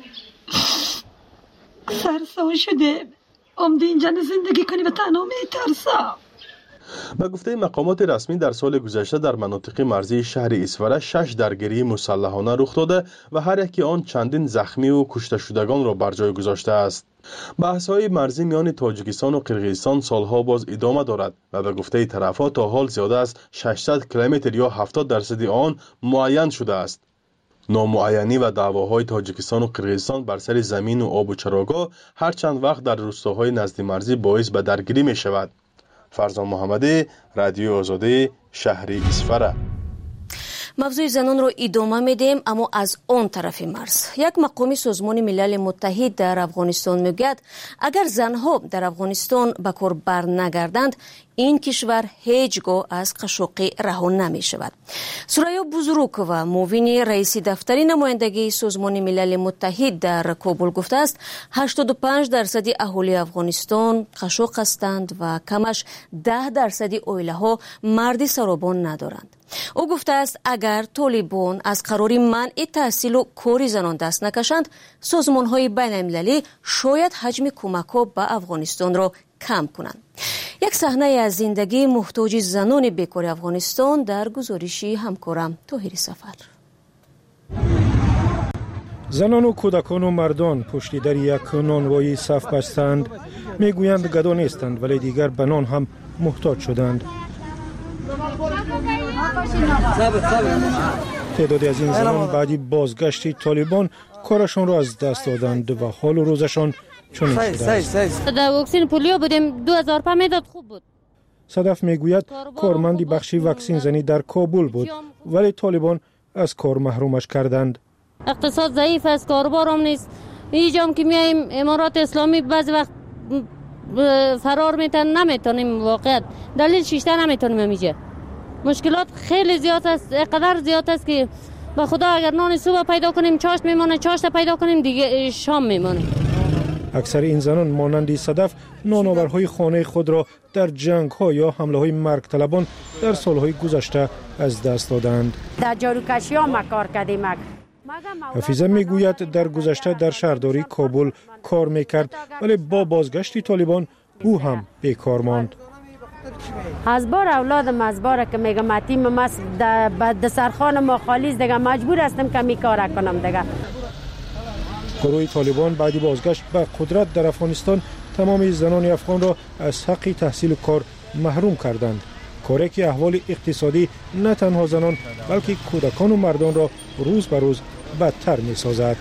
[SPEAKER 4] سرسام شده، آمده اینجا زندگی کنی و تنها میترسم.
[SPEAKER 3] به گفته مقامات رسمی در سال گذشته در مناطق مرزی شهر اسفره 6 درگیری مسلحانه رخ داده و هر یکی آن چندین زخمی و کشته شدگان را بر جای گذاشته است. بحث‌های مرزی میان تاجیکستان و قرقیزستان سالها باز ادامه دارد و به گفته طرف‌ها تا حال زیاده از 600 کیلومتر یا 70% آن معین شده است. نامعینی و دعواهای تاجیکستان و قرقیزستان بر سر زمین و آب و چراگاه هر چند وقت در روستاهای نزد مرزی باعث به درگیری می شود. فرزان محمدی، رادیو آزادی، شهر اسفره.
[SPEAKER 2] موضوع زنان رو ادامه میدیم، اما از اون طرف مرز. یک مقامی سازمان ملل متحد در افغانستان میگوید اگر زنها در افغانستان به کار برنگردند این کشور هیچگاه از قشوقی رها نمی شود. سوریا بزرگ و معاون رئیس دفتر نمایندگی سازمان ملل متحد در کابل گفته است 85% اهالی افغانستان قشوق هستند و کمش 10% عائله ها مرد سرابان ندارند. او گفته است اگر طالبان از قرار منع تحصیل و کار زنان دست نکشند سازمان های بین المللی شاید حجم کمک ها به افغانستان را کم کنند. یک صحنه از زندگی محتاج زنان بیکار افغانستان در گزارشی همکارم طاهر سفر.
[SPEAKER 6] زنان و کودکان و مردان پشت در یک نانوایی صف بستند. میگویند گدا نیستند ولی دیگر به نان هم محتاج شدند. تعدادی از این زنان بعدی بازگشت طالبان کارشان را از دست دادند و حال و روزشان چنین شده است.
[SPEAKER 7] در واکسین پولیو بودیم 2005 میداد خوب بود.
[SPEAKER 6] صدف میگوید کارمندی بخش واکسین زنی در کابل بود ولی طالبان از کار محرومش کردند.
[SPEAKER 7] اقتصاد ضعیف است، کاروبار هم نیست. اینجا که میایم امارات اسلامی بعضی وقت فرار نمیتونیم واقعا دلیل شیشته نمیتونیم اینجا. مشکلات خیلی زیاد است، قدر زیاد است که به خدا اگر نان صبح پیدا کنیم چاشت میمونه، چاشت پیدا کنیم دیگه شام میمونه.
[SPEAKER 6] اکثر این زنان مانند صدف نانآورهای خانه خود را در جنگ ها یا حمله های مرگ طلبان در سالهای گذشته از دست دادند.
[SPEAKER 7] در جاروکشی ها ما کار کردیم.
[SPEAKER 6] حفیظه میگوید در گذشته در شهرداری کابل کار میکرد ولی با بازگشت طالبان او هم بیکار ماند.
[SPEAKER 7] از بار اولادم از بار که میگم متیم ماست در سرخان ما خالیز دیگه مجبور هستم که می کار کنم دیگه.
[SPEAKER 6] گروه طالبان بعدی بازگشت به قدرت در افغانستان تمام زنان افغان را از حق تحصیل و کار محروم کردند. کاری که احوال اقتصادی نه تنها زنان بلکه کودکان و مردان را روز به روز بدتر می سازد.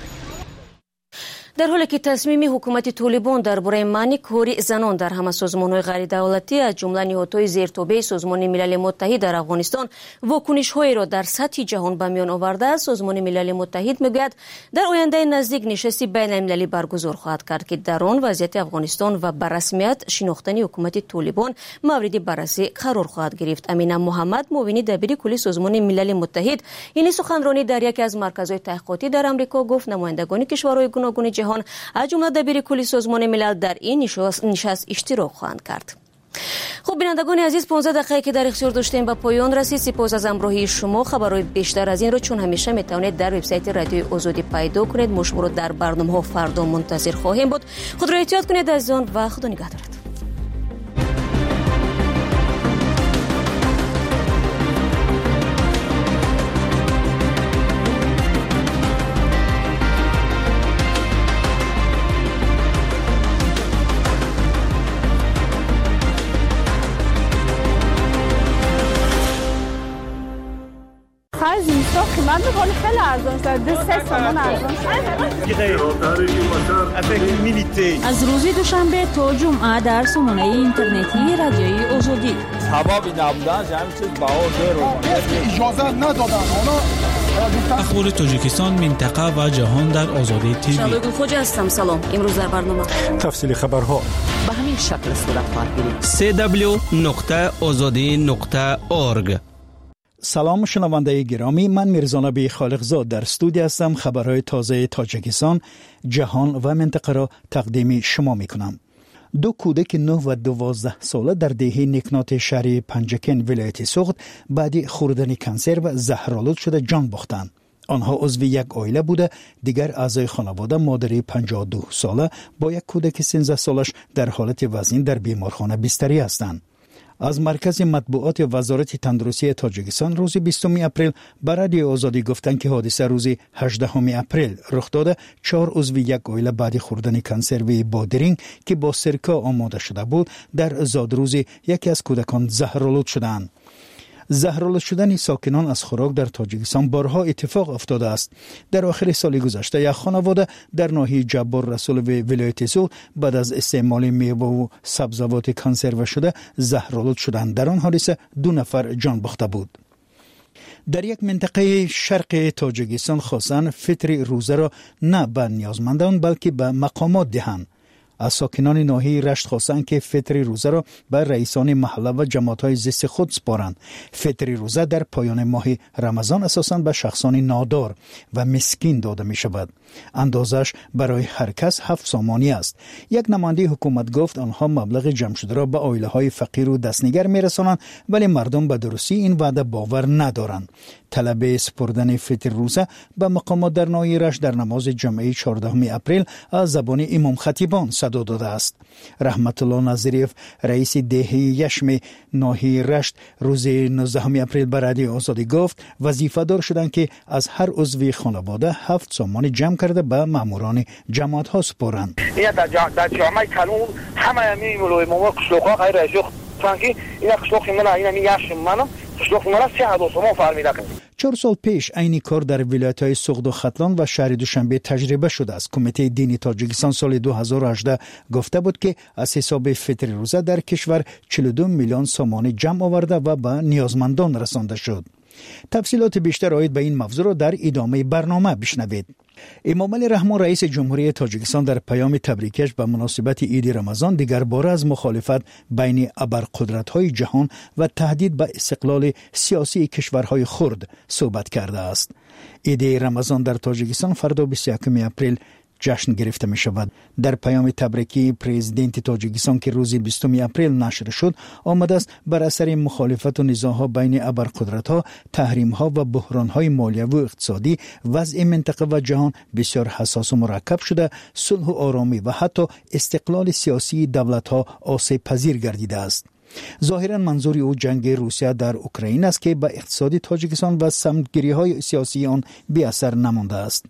[SPEAKER 2] در حالی که تصمیم حکومت طالبان درباره منع کار زنان در همه سازمان‌های غیر دولتی از جمله نهادهای زیرتابع سازمان ملل متحد در افغانستان واکنش‌هایی را در سطح جهان به میان آورده است، سازمان ملل متحد میگوید در آینده نزدیک نشستی بین المللی برگزار خواهد کرد که در آن وضعیت افغانستان و به رسمیت شناختن حکومت طالبان مورد بررسی قرار خواهد گرفت. امینه محمد معاون دبیر کلی سازمان ملل متحد این سخنرانی در یکی از مرکزهای تحقیقاتی در آمریکا گفت نمایندگان کشورهای گوناگون جهان از جمله دبیر کلی سازمان ملل در این نشست اشتراک خواهند کرد. خب بینندگان عزیز 15 دقیقه که در اختیار داشتیم به پایان رسید. سپاس از همراهی شما. خبرهای بیشتر از این رو چون همیشه میتونید در وبسایت رادیو آزادی پیدا کنید. ما شما رو در برنامه‌ها فردا منتظر خواهیم بود. خود را احتیاط کنید عزیزان و خدا نگهدارت.
[SPEAKER 7] من می‌خوام خیلی ارزان شد 3 سامان ارزان شد.
[SPEAKER 13] از روز دوشنبه تا جمعه در سامانه اینترنتی رادیوی آزادی.
[SPEAKER 9] سبب نبودن همین چیز باور رو
[SPEAKER 14] اجازه ندادن. اونا
[SPEAKER 1] اخبار تاجیکستان، منطقه و جهان در آزادی تیوی.
[SPEAKER 9] شادو خوجا هستم. سلام. امروز در برنامه
[SPEAKER 6] تفصیل خبرها
[SPEAKER 9] به همین شکل صورت خواهد گرفت.
[SPEAKER 12] www.azadi.org.
[SPEAKER 14] سلام شنونده گرامی، من میرزا نبی خالقزاد در استودیو هستم. خبرهای تازه تاجیکستان، جهان و منطقه را تقدیم شما میکنم. دو کودک 9 و 12 ساله در دهه نیکنات شهر پنجکن ولایت سوخت بعد خوردن کنسر و زهرآلود شده جان باختند. آنها عضو یک عائله بوده. دیگر اعضای خانواده مادری 52 ساله با یک کودک 13 سالش در حالت وضعی در بیمارخانه بستری هستند. از مرکز مطبوعات وزارت تندرستی تاجیکستان روز 20 اپریل به رادیو آزادی گفتند که حادثه روز 18 اپریل رخ داده. 4 عضو یک عائله بعد خوردن کنسروی بادرینگ که با سرکه آماده شده بود در زادروز یکی از کودکان زهرآلود شدند. زهرآلود شدن ساکنان از خوراک در تاجیکستان بارها اتفاق افتاده است. در آخر سال گذشته یک خانواده در ناحیه جبار رسول و ولایت سوخت بعد از استعمال میوه و سبزیجات کنسرو شده زهرآلود شدند. در آن حادثه 2 نفر جان باخته بود. در یک منطقه شرق تاجیکستان خواستند فطر روزه را نه به نیازمندان بلکه به مقامات دهند. از ساکنان ناحیه رشت خواستند که فطر روزه را به رئیسان محله و جماعت‌های زیست خود سپارند. فطر روزه در پایان ماه رمضان اساساً به شخصان نادار و مسکین داده می شود. اندازش برای هر کس 7 سامانی است. یک نماینده حکومت گفت آنها مبلغ جمع شده را به عائله‌های فقیر و دستنگر می رسانند، ولی مردم به درستی این وعده باور ندارند. طلب سپردن فطر روزه به مقامات در ناحیه رشت در نماز جمعه 14 اپریل از زبان امام خطیبان صدا داده است. رحمت الله نظریف رئیس دهه یشم ناحیه رشت روز 19 اپریل به رادیو آزادی گفت وظیفه دار شدند که از هر عضو خانواده 7 سامان جمع کرده به ماموران جماعت ها سپارند.
[SPEAKER 19] این در جامعه کلون همه میمولوی ماما قشلوقا غیر ازیخ فانکی این قشلوقی من این یشم منم قشلوقی من 3 سامان فرمیده کنیم.
[SPEAKER 14] 4 سال پیش عین کار در ولایت‌های سوخت و ختلان و شهر دوشنبه تجربه شده است. کمیته دینی تاجیکستان سال 2018 گفته بود که از حساب فطر روزه در کشور 42 میلیون سامان جمع آورده و به نیازمندان رسانده شد. تفصیلات بیشتر آید به این موضوع را در ادامه برنامه بشنوید. امام علی رحمان رئیس جمهوری تاجیکستان در پیام تبریکش به مناسبت عید رمضان دیگر باره از مخالفت بین ابرقدرت‌های جهان و تهدید به استقلال سیاسی کشورهای خرد صحبت کرده است. عید رمضان در تاجیکستان فردا 21 اپریل جشن گرفته می شود. در پیام تبریکی پرزیدنت تاجیکستان که روز 20 اپریل نشر شد آمده است بر اثر مخالفت و نزاع‌ها بین ابرقدرت‌ها، تحریم‌ها و بحران‌های مالیوی و اقتصادی وضع منطقه و جهان بسیار حساس و مرکب شده، صلح و آرامی و حتی استقلال سیاسی دولت‌ها آسیب پذیر گردیده است. ظاهراً منظور او جنگ روسیه در اوکراین است که به اقتصاد تاجیکستان و سمتگیری‌های سیاسی آن بی اثر نمانده است.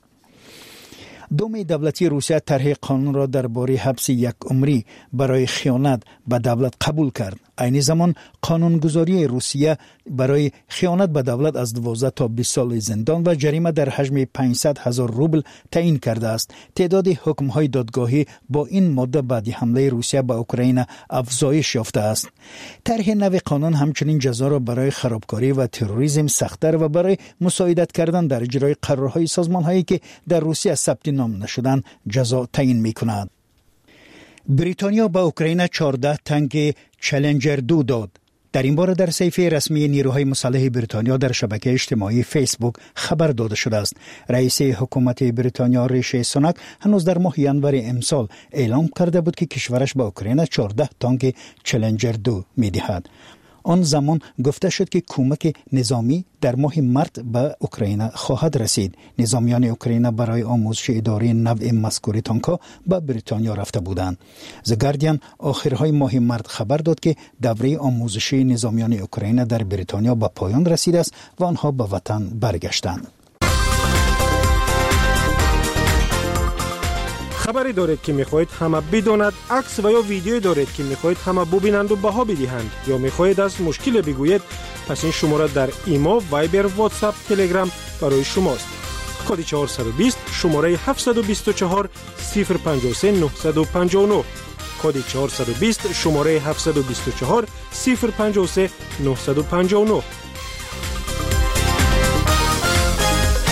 [SPEAKER 14] دوم دولتی روسیه طرح قانون را درباره حبس 1 عمری برای خیانت به دولت قبول کرد. عین زمان قانونگذاری روسیه برای خیانت به دولت از 12 تا 20 سال زندان و جریمه در حجم 500,000 روبل تعیین کرده است. تعداد حکم‌های دادگاهی با این ماده بعد حمله روسیه به اوکراین افزایش یافته است. طرح نو قانون همچنین جزا را برای خرابکاری و تروریسم سخت‌تر و برای مساعدت کردن در اجرای قرارهای سازمان‌هایی که در روسیه ثبت نام نشدند جزا تعیین می‌کند. بریتانیا به اوکراین 14 تانک چالنجر 2 داد. در این باره در صفحه رسمی نیروهای مسلح بریتانیا در شبکه اجتماعی فیسبوک خبر داده شده است. رئیس حکومت بریتانیا ریشی سوناک هنوز در ماه ژانویه امسال اعلام کرده بود که کشورش به اوکراین 14 تانک چالنجر 2 می‌دهد. آن زمان گفته شد که کمک نظامی در ماه مارت به اوکراین خواهد رسید. نظامیان اوکراین برای آموزش اداره نوع مذکور تانک‌ها به بریتانیا رفته بودند. The Guardian آخرهای ماه مارت خبر داد که دوره آموزشی نظامیان اوکراین در بریتانیا به پایان رسیده است و آنها به وطن برگشتند.
[SPEAKER 6] خبری دارید که میخواهید همه بداند، عکس و یا ویدیویی دارید که میخواهید همه ببینند و بها بدهند یا میخواهید از مشکل بگویید، پس این شماره در ایما، وایبر، واتساپ، تلگرام برای شماست. کد 420 شماره 724 053 959 کد 420 شماره 724 053 959.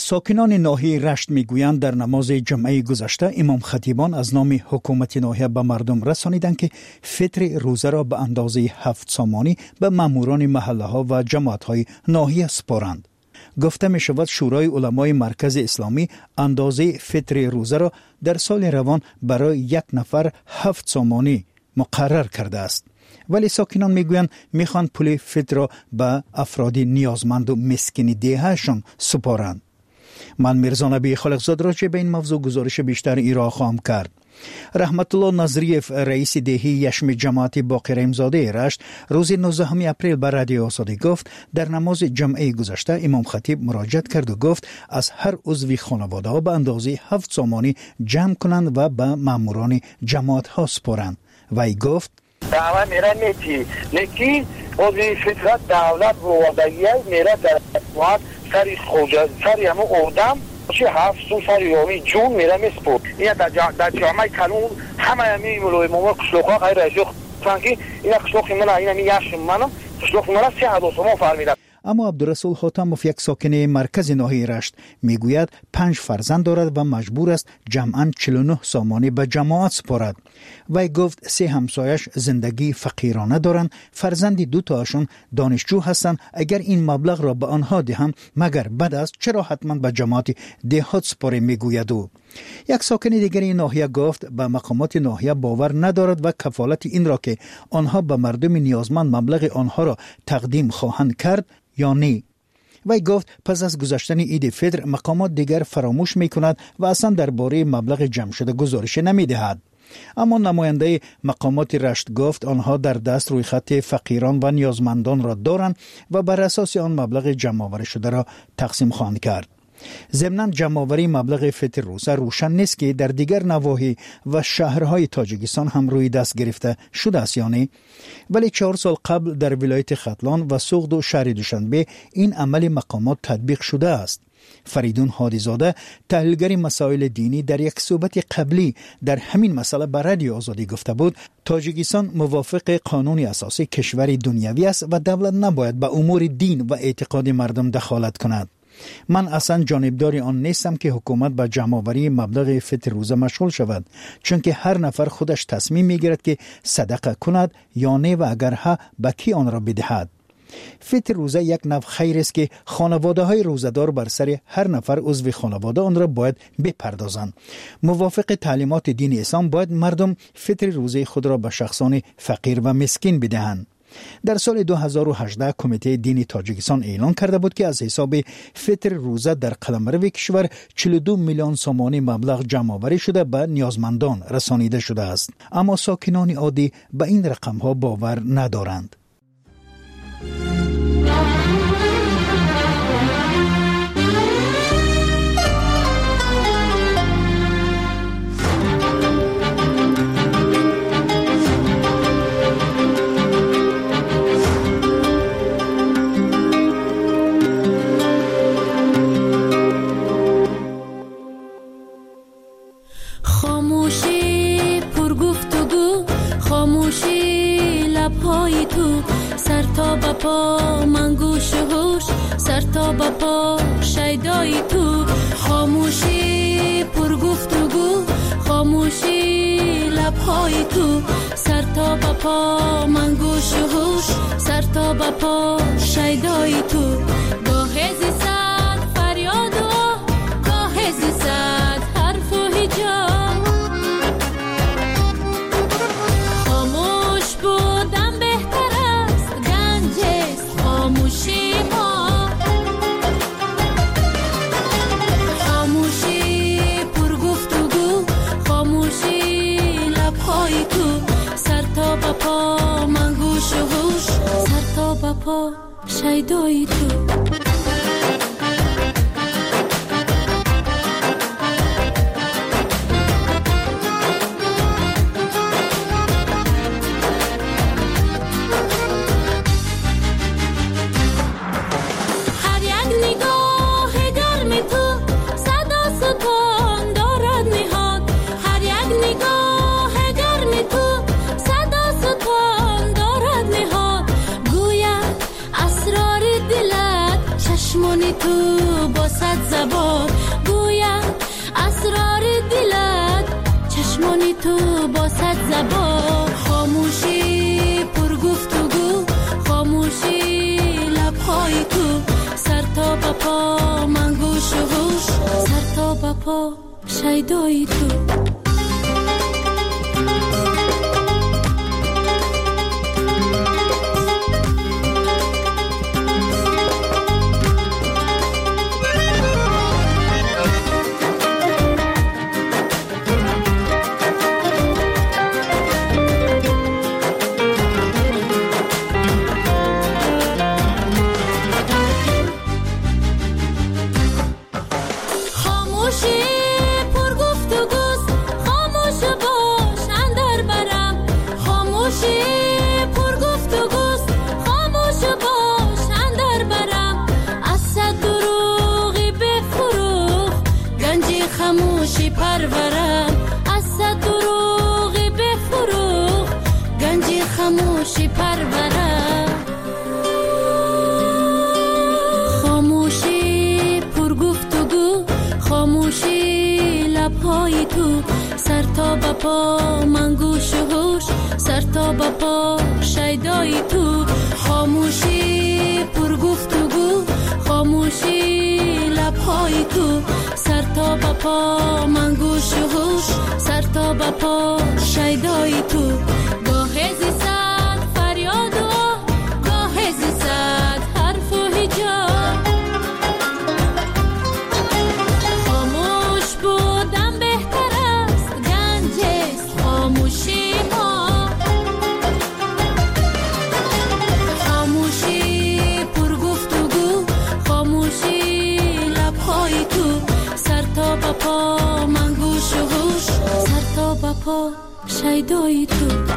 [SPEAKER 14] ساکنان ناحیه رشت میگویند در نماز جمعه گذشته امام خطیبان از نام حکومت ناحیه به مردم رسانیدند که فطر روزه را به اندازه 7 سامانی به ماموران محله ها و جماعت های ناحیه سپارند. گفته می شود شورای علمای مرکز اسلامی اندازه فطر روزه را در سال روان برای یک نفر 7 سامانی مقرر کرده است. ولی ساکنان میگویند میخوان پول فطر را به افراد نیازمند و مسکین دههشان سپارند. من میرزا نبی خالقزاد راجع به این موضوع گزارش بیشتر ایرا خواهم کرد. رحمت الله نظریف رئیس دهی یشم جماعت باقر امزاده رشت روز 19 اپریل بر رادیو آزادی گفت در نماز جمعه گذشته امام خطیب مراجعت کرد و گفت از هر عضو خانواده ها به اندازه 7 سامانی جمع کنند و به ماموران جماعت ها سپارند. وی گفت
[SPEAKER 19] دعوه میره لیکن عضو فطرت دولت و وضعیه میره در وقت سری خوجه سری همه اودم چه 7 سری یومی جون میره میسپود این در جامعه کلون همه همی ملوی مومو کشلوقا غیر ازیو سانکی این کشلوقی ملا این همی یشم منم کشلوقی ملا 3 سامان فرمیده.
[SPEAKER 14] اما عبدالرسول حاتموف یک ساکن مرکز ناحیه رشت میگوید 5 فرزند دارد و مجبور است جمعاً 49 سامانی به جماعت سپارد. وی گفت 3 همسایش زندگی فقیرانه دارند، فرزندی 2 تاشون دانشجو هستند. اگر این مبلغ را به آنها دهم مگر بد است، چرا حتما به جماعت دهات سپاره میگوید. او یک ساکن دیگری ناحیه گفت به مقامات ناحیه باور ندارد و کفالت این را که آنها به مردم نیازمند مبلغ آنها را تقدیم خواهند کرد یا نه. وی گفت پس از گذشتن عید فطر مقامات دیگر فراموش می کند و اصلا درباره مبلغ جمع شده گزارش نمی دهد. اما نماینده مقامات رشت گفت آنها در دست روی خط فقیران و نیازمندان را دارند و بر اساس آن مبلغ جمع آوری شده را تقسیم خواهند کرد. ضمناً جمع‌آوری مبلغ فطر روزه روشن نیست که در دیگر نواحی و شهرهای تاجیکستان هم روی دست گرفته شده است یا نه. ولی 4 سال قبل در ولایت ختلان و سوغد و شهر دوشنبه این عمل مقامات تطبیق شده است. فریدون هادیزاده تحلیلگر مسائل دینی در یک صحبت قبلی در همین مسئله بر رادیو آزادی گفته بود تاجیکستان موافق قانون اساسی کشور دنیوی است و دولت نباید به امور دین و اعتقاد مردم دخالت کند. من اصلا جانبدار آن نیستم که حکومت به جمع‌آوری مبلغ فطر روزه مشغول شود، چون که هر نفر خودش تصمیم میگیرد که صدقه کند یا نه و اگر ها به کی آن را بدهد. فطر روزه یک نوع خیر است که خانواده های روزدار بر سر هر نفر عضو خانواده آن را باید بپردازند. موافق تعلیمات دین اسلام باید مردم فطر روزه خود را به شخصان فقیر و مسکین بدهند. در سال 2018 کمیته دینی تاجیکستان اعلان کرده بود که از حساب فطر روزه در قلمرو کشور 42 میلیون سامانی مبلغ جمع آوری شده به نیازمندان رسانیده شده است. اما ساکنان عادی به این رقم ها باور ندارند.
[SPEAKER 13] خاموشی پر گفتگو، خاموشی لبهای تو، سر تا به پا من گوش و هوش، سر تا به پا شیدای تو. خاموشی پر گفتگو، خاموشی لبهای تو، سر تا به پا من گوش و هوش، سر تا به پا شیدای تو. گاه زی صد فریاد و گاه زی صد حرف و هجاب، خاموش بودن بهتر است، گنج است خاموشی ما. خاموشی پر گفتگو، خاموشی لبهای تو، سر تا به پا من گوش و هوش، سر تا به پا شیدای تو. خاموشی تو با صد زبان، خاموشی پر گفتگو، خاموشی لبهای تو، سر تا به پا من گوش و هوش، سر تا به پا شیدای تو. خاموشی پرورم از صد دروغ بفروغ، گنجی خاموشی پرورم. خاموشی پر گفتگو، خاموشی لبهای تو، سر تا به پا من گوش و هوش، سر تا به پا شیدای تو. خاموشی پر گفتگو، خاموشی لبهای تو، سر تا به پا من گوش و هوش، سر تا به پا شیدای تو. گاه زی صد فریاد و گاه زی صد حرف و هجاب، خاموش بودن بهتر است، گنج است خاموشی ما. خاموشی پر گفتگو، خاموشی لبهای تو، سر تا به پا من گوش و هوش، سر تا به پا شیدای تو.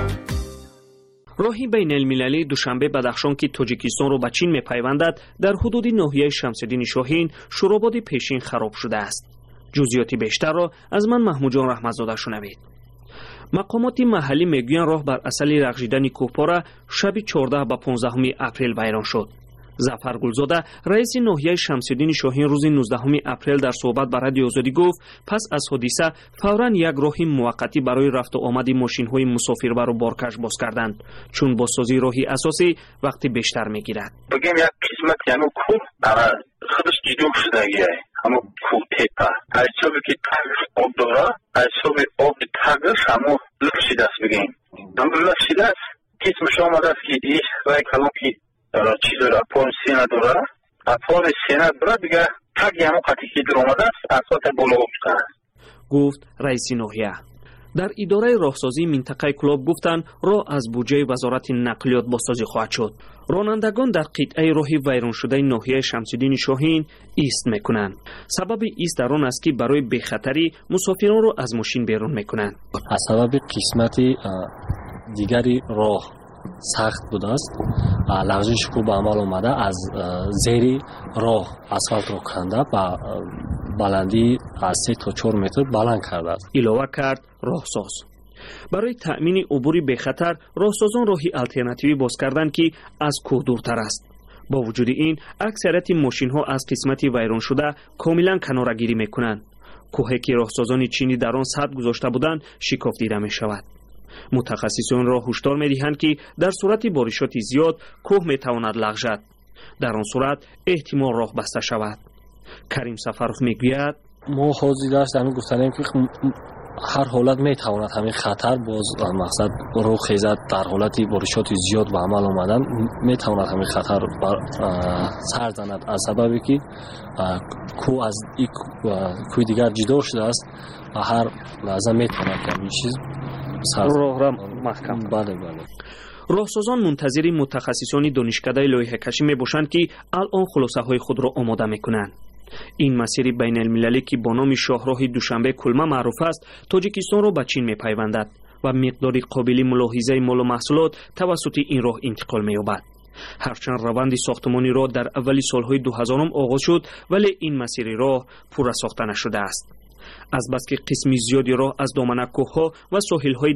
[SPEAKER 28] راهی بین المللی دوشنبه بدخشان که تاجیکستان رو به چین میپیوندد در حدود ناحیه شمس‌الدین شاهین شوراباد پیشین خراب شده است. جزئیات بیشتر را از من محمود جان رحمتزاده شنوید. مقامات محلی میگویند راه بر اثر رغژیدن کوهپاره شب 14 به 15 اپریل ویران شد. ظفر گلزاده رئیس ناحیه شمس‌الدین شاهین روز 19 اپریل در صحبت با رادیو آزادی گفت پس از حادثه فوراً یک راه موقتی برای رفت و آمد ماشین‌های مسافربر و بارکش باز کردند، چون بازسازی راهی اساسی وقتی بیشتر میگیرد.
[SPEAKER 19] بگیم یک قسمت یعنی کوه خودش جدوم شدگیه، اما کوه تپه از صبح که تگش آب داره، از صبح آب تگش همه لکشی دست بگیم اما لکشی دست قسمش آمده است که ایش رای کلام که چی داره، اپان سینه داره، اپان سینه داره دیگه تگ همه قطعی که در آمده است اصلا بالا بکنه،
[SPEAKER 28] گفت رئیس ناحیه. در اداره راهسازی منطقه کلاب گفتند راه از بودجه وزارت نقلیات بازسازی خواهد شد. رانندگان در قطعه راه ویران شده ناحیه شمس‌الدین شاهین ایست میکنند. سبب ایست در آن است که برای بخطری مسافران را از ماشین بیرون میکنند.
[SPEAKER 8] از سبب قسمت دیگری راه سخت بوده است، لغزش خوب عمل آمده، از زیر راه اسفالت رو کنده و بلندی از 3 تا 4 متر بلند کرده است.
[SPEAKER 28] علاوه کرد راهساز. برای تأمین عبوری به خطر راهسازان راهی آلترناتیوی باز کردند که از کوه دورتر است. با وجود این اکثریت ماشین ها از قسمتی ویران شده کاملا کناره‌گیری میکنند. کوهی که راهسازان چینی در آن سد گذاشته بودند شکاف دیده می شود. متخصصان را هشدار می‌دهند که در صورت بارشات زیاد کوه میتواند لغزد. در آن صورت احتمال راه بسته شود. کریم سفرخ میگوید
[SPEAKER 8] ما حاضر داشتیم گفتیم که هر حالت میتواند همین خطر باز مقصد رو خیزد در حالت بارشات زیاد به عمل آمدن میتواند همین خطر سر زند، از سببی که کوه از کوه دیگر جدا شده است و هر لحظه میتواند که همین چیز
[SPEAKER 28] راه را محکم.
[SPEAKER 8] بله.
[SPEAKER 28] راهسازان منتظر متخصصان دانشکده لایحه کشی میباشند که الان خلاصه های خود را آماده میکنند. این مسیر بین المللی که با نام شاهراه دوشنبه کلمه معروف است تاجیکستان را به چین میپیوندد و مقدار قابل ملاحظه مال و محصولات توسط این راه انتقال مییابد. هرچند روند ساختمانی راه در اولی سالهای 2000 آغاز شد ولی این مسیر راه پورا ساخته نشده است. از بس که قسمی زیادی راه از دامنه کوه‌ها و ساحل‌های